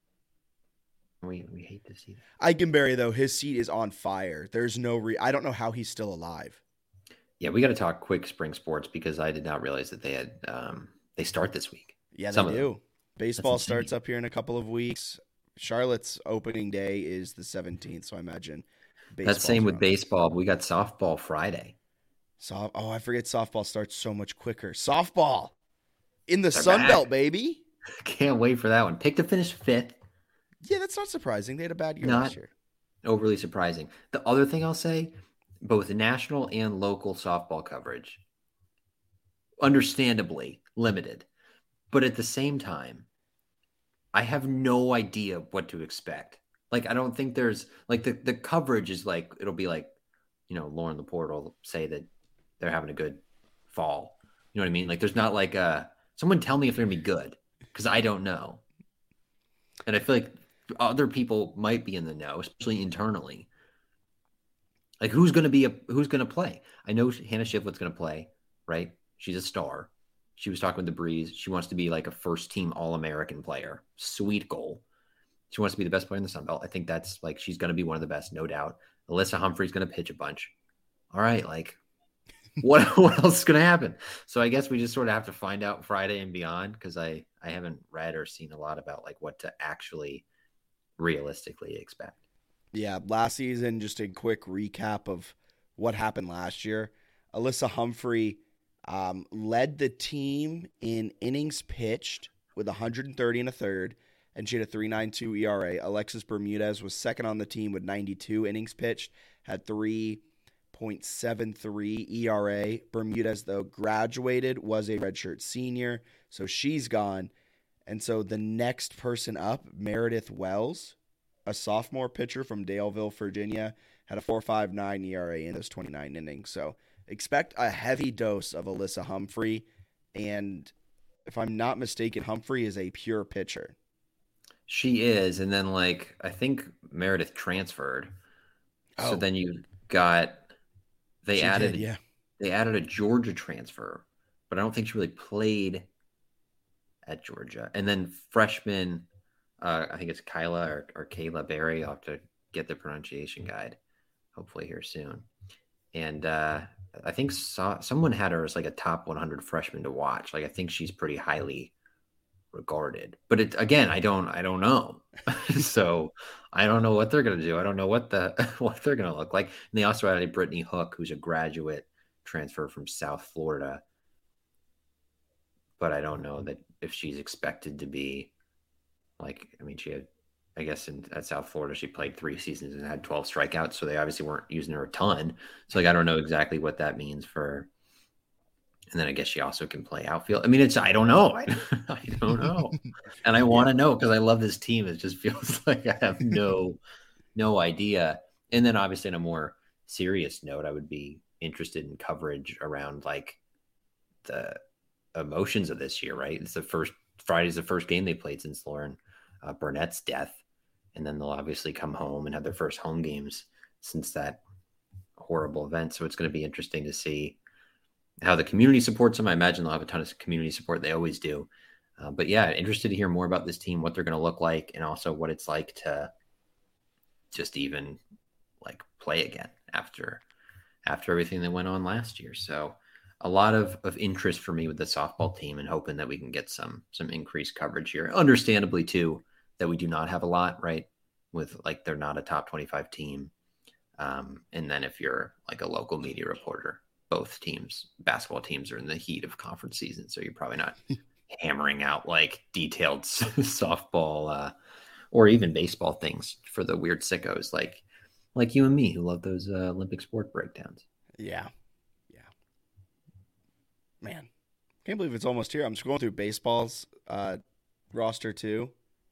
We hate to see that. Eikenberry, though, his seat is on fire. There's I don't know how he's still alive. Yeah, we got to talk quick spring sports because I did not realize that they had they start this week. Yeah, they do. Baseball starts up here in a couple of weeks. Charlotte's opening day is the 17th, so I imagine that's same with baseball. We got softball Friday. I forget softball starts so much quicker. Softball in the Sun Belt, baby. Can't wait for that one. Picked to finish 5th. Yeah, that's not surprising. They had a bad year last year. Overly surprising. The other thing I'll say, both national and local softball coverage, understandably limited. But at the same time, I have no idea what to expect. Like, I don't think there's like the coverage is like, it'll be like, Lauren Laporte will say that they're having a good fall. You know what I mean? Like, there's not like someone tell me if they're going to be good because I don't know. And I feel like other people might be in the know, especially internally. Like who's going to play? I know Hannah Shiflett's going to play, right? She's a star. She was talking with the Breeze. She wants to be like a first team All-American player. Sweet goal. She wants to be the best player in the Sun Belt. I think that's like, she's going to be one of the best, no doubt. Alyssa Humphrey's going to pitch a bunch. All right. Like what else is going to happen? So I guess we just sort of have to find out Friday and beyond. Cause I haven't read or seen a lot about like what to actually realistically expect. Yeah, last season, just a quick recap of what happened last year. Alyssa Humphrey led the team in innings pitched with 130 and a third, and she had a 3.92 ERA. Alexis Bermudez was second on the team with 92 innings pitched, had 3.73 ERA. Bermudez, though, graduated, was a redshirt senior, so she's gone. And so the next person up, Meredith Wells, a sophomore pitcher from Daleville, Virginia, had a 4.59 ERA in those 29 innings. So expect a heavy dose of Alyssa Humphrey. And if I'm not mistaken, Humphrey is a pure pitcher. She is. And then, like, I think Meredith transferred. Oh. So then you got – they added a Georgia transfer, but I don't think she really played at Georgia. And then freshman – I think it's Kyla or Kayla Berry. I'll have to get the pronunciation guide, hopefully here soon. And I think someone had her as like a top 100 freshman to watch. Like I think she's pretty highly regarded. But I don't know. So I don't know what they're gonna do. I don't know what they're gonna look like. And they also added Brittany Hook, who's a graduate transfer from South Florida. But I don't know that if she's expected to be. Like, I mean, she had, I guess, at South Florida, she played 3 seasons and had 12 strikeouts, so they obviously weren't using her a ton. So, like, I don't know exactly what that means for. And then I guess she also can play outfield. I mean, I don't know. I don't know. And I want to know because I love this team. It just feels like I have no idea. And then, obviously, on a more serious note, I would be interested in coverage around, like, the emotions of this year, right? Friday's the first game they played since Lauren Burnett's death. And then they'll obviously come home and have their first home games since that horrible event. So it's going to be interesting to see how the community supports them. I imagine they'll have a ton of community support. They always do. But yeah, interested to hear more about this team, what they're going to look like, and also what it's like to just even like play again after everything that went on last year. So a lot of interest for me with the softball team and hoping that we can get some increased coverage here. Understandably, too, that we do not have a lot, right? With like they're not a top 25 team. And then if you're like a local media reporter, both basketball teams are in the heat of conference season. So you're probably not hammering out like detailed softball or even baseball things for the weird sickos like you and me who love those Olympic sport breakdowns. Yeah. Man, can't believe it's almost here. I'm scrolling through baseball's roster too.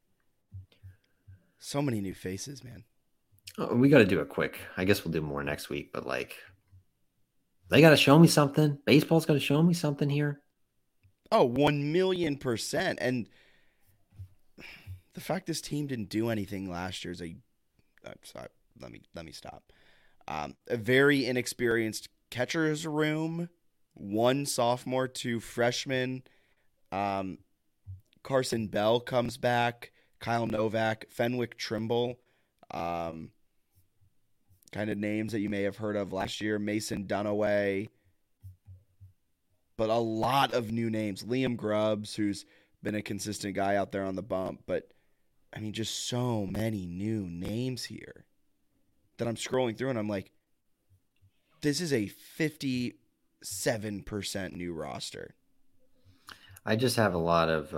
So many new faces, man. Oh, we got to do it quick. I guess we'll do more next week, but like they got to show me something. Baseball's got to show me something here. Oh, 1,000,000%. And the fact this team didn't do anything last year is sorry, let me stop. A very inexperienced catcher's room, 1 sophomore, 2 freshmen. Carson Bell comes back, Kyle Novak, Fenwick Trimble, kind of names that you may have heard of last year, Mason Dunaway, but a lot of new names. Liam Grubbs, who's been a consistent guy out there on the bump, but I mean, just so many new names here that I'm scrolling through and I'm like, this is a 57% new roster. I just have a lot of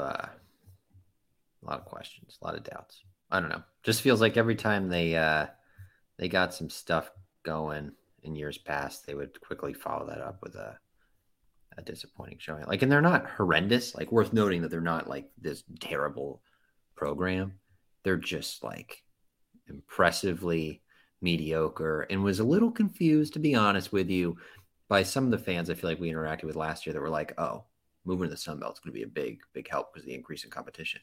questions, a lot of doubts. I don't know. Just feels like every time they got some stuff going in years past, they would quickly follow that up with a disappointing showing. Like, and they're not horrendous. Like, worth noting that they're not like this terrible program. They're just like impressively mediocre, and was a little confused, to be honest with you, by some of the fans I feel like we interacted with last year that were like, oh, moving to the Sun Belt is going to be a big help because of the increase in competition.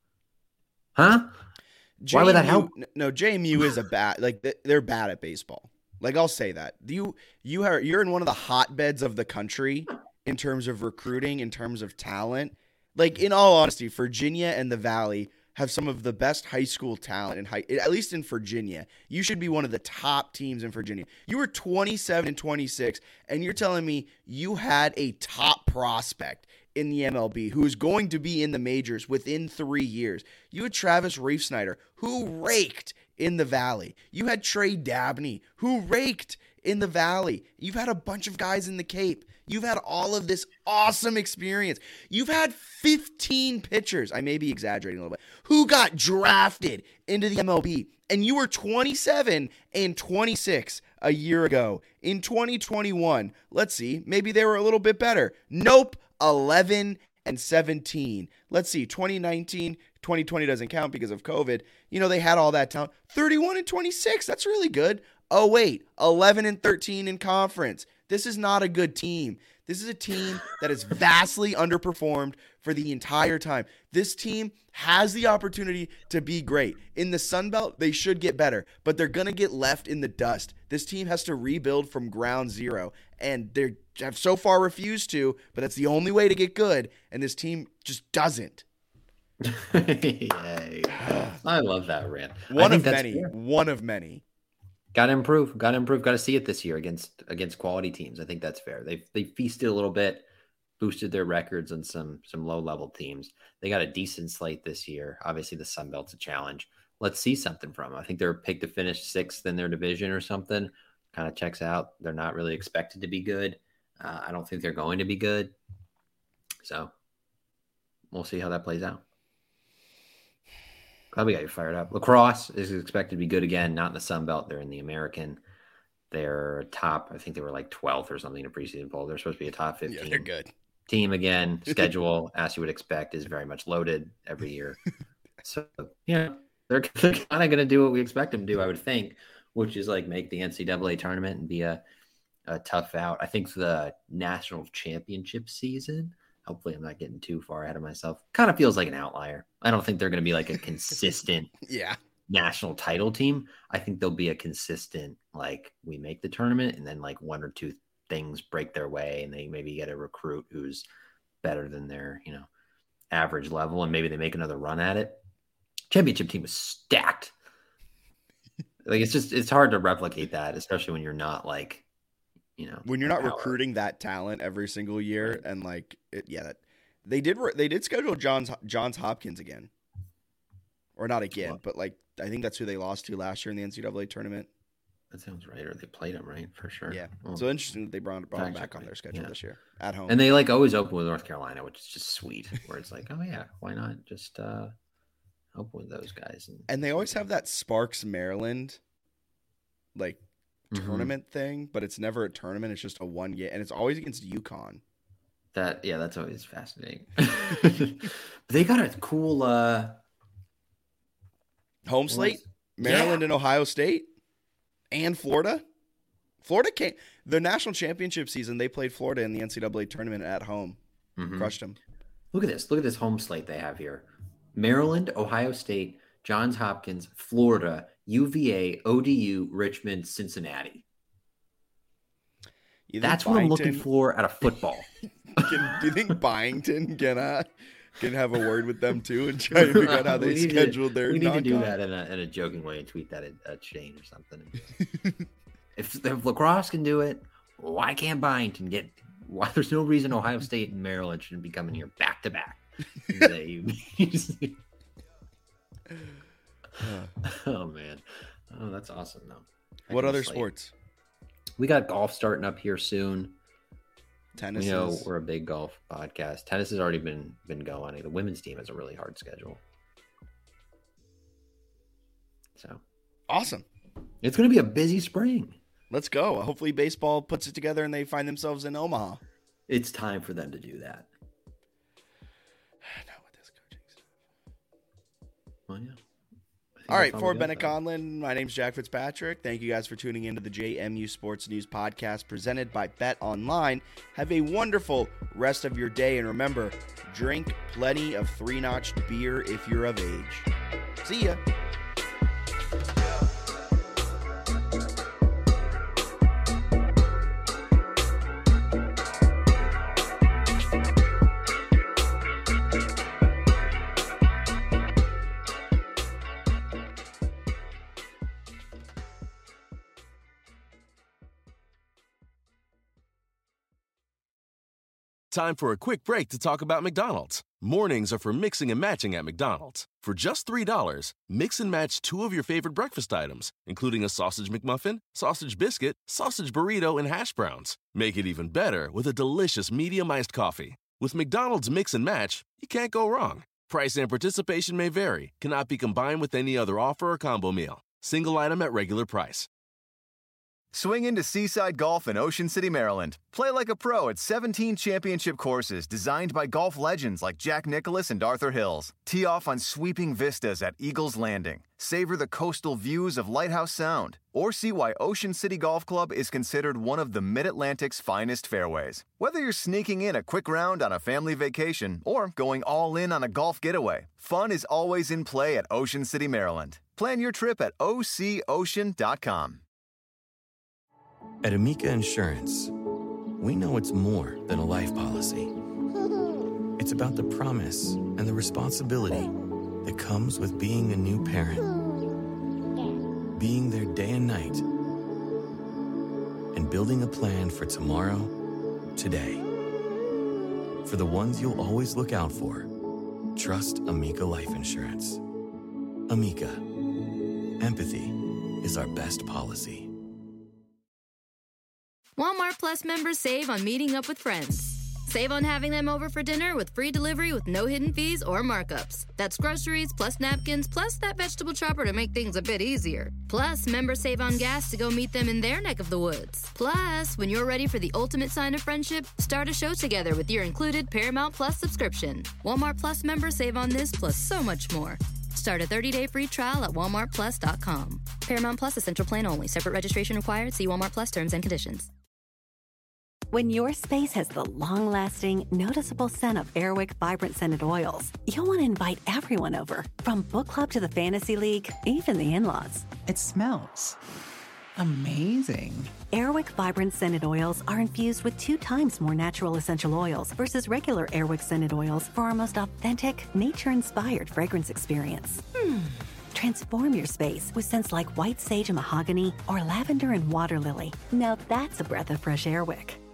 Huh? Why would that help? No, JMU is they're bad at baseball. Like, I'll say that. You're in one of the hotbeds of the country in terms of recruiting, in terms of talent. Like, in all honesty, Virginia and the Valley have some of the best high school talent at least in Virginia. You should be one of the top teams in Virginia. You were 27 and 26, and you're telling me you had a top prospect in the MLB who is going to be in the majors within 3 years. You had Travis Reifsnyder, who raked in the Valley. You had Trey Dabney, who raked in the Valley. You've had a bunch of guys in the Cape. You've had all of this awesome experience. You've had 15 pitchers, I may be exaggerating a little bit, who got drafted into the MLB. And you were 27 and 26 a year ago. In 2021, let's see, maybe they were a little bit better. Nope, 11 and 17. Let's see, 2019, 2020 doesn't count because of COVID. You know, they had all that talent. 31 and 26, that's really good. Oh, wait, 11 and 13 in conference. This is not a good team. This is a team that has vastly underperformed for the entire time. This team has the opportunity to be great. In the Sun Belt, they should get better, but they're going to get left in the dust. This team has to rebuild from ground zero, and they have so far refused to, but that's the only way to get good, and this team just doesn't. Yay. I love that rant. One of many. Got to improve. Got to see it this year against quality teams. I think that's fair. They feasted a little bit, boosted their records on some low-level teams. They got a decent slate this year. Obviously, the Sun Belt's a challenge. Let's see something from them. I think they're picked to finish 6th in their division or something. Kind of checks out. They're not really expected to be good. I don't think they're going to be good. So we'll see how that plays out. Glad we got you fired up. Lacrosse is expected to be good again, not in the Sun Belt. They're in the American. They're top. I think they were like 12th or something in a preseason poll. They're supposed to be a top 15 yeah, they're good. Team again. Schedule, as you would expect, is very much loaded every year. So, yeah, they're kind of going to do what we expect them to do, I would think, which is like make the NCAA tournament and be a tough out. I think the national championship season, hopefully I'm not getting too far ahead of myself, kind of feels like an outlier. I don't think they're going to be like a consistent national title team. I think they'll be a consistent, like, we make the tournament and then like 1 or 2 things break their way and they maybe get a recruit who's better than their, average level, and maybe they make another run at it. Championship team is stacked. Like, it's hard to replicate that, especially when you're not like, when you're not recruiting that talent every single year. And like, they did schedule Johns Hopkins again, or not again, but like, I think that's who they lost to last year in the NCAA tournament. That sounds right. Or they played them, right? For sure. Yeah. Well, so interesting that they brought them back on their schedule this year at home. And they like always open with North Carolina, which is just sweet. Where it's like, oh yeah, why not just open with those guys? And they always have that Sparks Maryland like tournament thing, but it's never a tournament. It's just a one game, and it's always against UConn. That's always fascinating. They got a cool home slate. Maryland and Ohio State and Florida. Florida came the national championship season. They played Florida in the NCAA tournament at home, crushed them. Look at this home slate they have here: Maryland, Ohio State, Johns Hopkins, Florida, UVA, ODU, Richmond, Cincinnati. That's what I'm looking for out of football. Do you think Byington can have a word with them too and try to figure out how they scheduled their? We need to do that in a joking way and tweet that at Shane or something. If lacrosse can do it, why can't Byington get? Why there's no reason Ohio State and Maryland shouldn't be coming here back to back. Oh man, oh that's awesome though. What other sports? We got golf starting up here soon. Tennis. You know, we're a big golf podcast. Tennis has already been going. The women's team has a really hard schedule. So awesome. It's going to be a busy spring. Let's go. Hopefully baseball puts it together and they find themselves in Omaha. It's time for them to do that. Not with this coaching stuff. Well, yeah. All right, for Bennett Conlin, my name's Jack Fitzpatrick. Thank you guys for tuning into the JMU Sports News Podcast presented by Bet Online. Have a wonderful rest of your day, and remember, drink plenty of three-notched beer if you're of age. See ya. Time for a quick break to talk about McDonald's. Mornings are for mixing and matching at McDonald's. For just $3, mix and match 2 of your favorite breakfast items, including a sausage McMuffin, sausage biscuit, sausage burrito, and hash browns. Make it even better with a delicious medium iced coffee. With McDonald's Mix and Match, you can't go wrong. Price and participation may vary, cannot be combined with any other offer or combo meal. Single item at regular price. Swing into Seaside Golf in Ocean City, Maryland. Play like a pro at 17 championship courses designed by golf legends like Jack Nicklaus and Arthur Hills. Tee off on sweeping vistas at Eagles Landing. Savor the coastal views of Lighthouse Sound. Or see why Ocean City Golf Club is considered one of the Mid-Atlantic's finest fairways. Whether you're sneaking in a quick round on a family vacation or going all in on a golf getaway, fun is always in play at Ocean City, Maryland. Plan your trip at OCOcean.com. At Amica Insurance, we know it's more than a life policy. It's about the promise and the responsibility that comes with being a new parent. Being there day and night. And building a plan for tomorrow, today. For the ones you'll always look out for, trust Amica Life Insurance. Amica. Empathy is our best policy. Walmart Plus members save on meeting up with friends. Save on having them over for dinner with free delivery with no hidden fees or markups. That's groceries plus napkins plus that vegetable chopper to make things a bit easier. Plus, members save on gas to go meet them in their neck of the woods. Plus, when you're ready for the ultimate sign of friendship, start a show together with your included Paramount Plus subscription. Walmart Plus members save on this plus so much more. Start a 30-day free trial at walmartplus.com. Paramount Plus Essential Plan only. Separate registration required. See Walmart Plus terms and conditions. When your space has the long-lasting, noticeable scent of Airwick Vibrant Scented Oils, you'll want to invite everyone over, from book club to the fantasy league, even the in-laws. It smells amazing. Airwick Vibrant Scented Oils are infused with 2 times more natural essential oils versus regular Airwick Scented Oils for our most authentic, nature-inspired fragrance experience. Transform your space with scents like white sage and mahogany or lavender and water lily. Now that's a breath of fresh Airwick.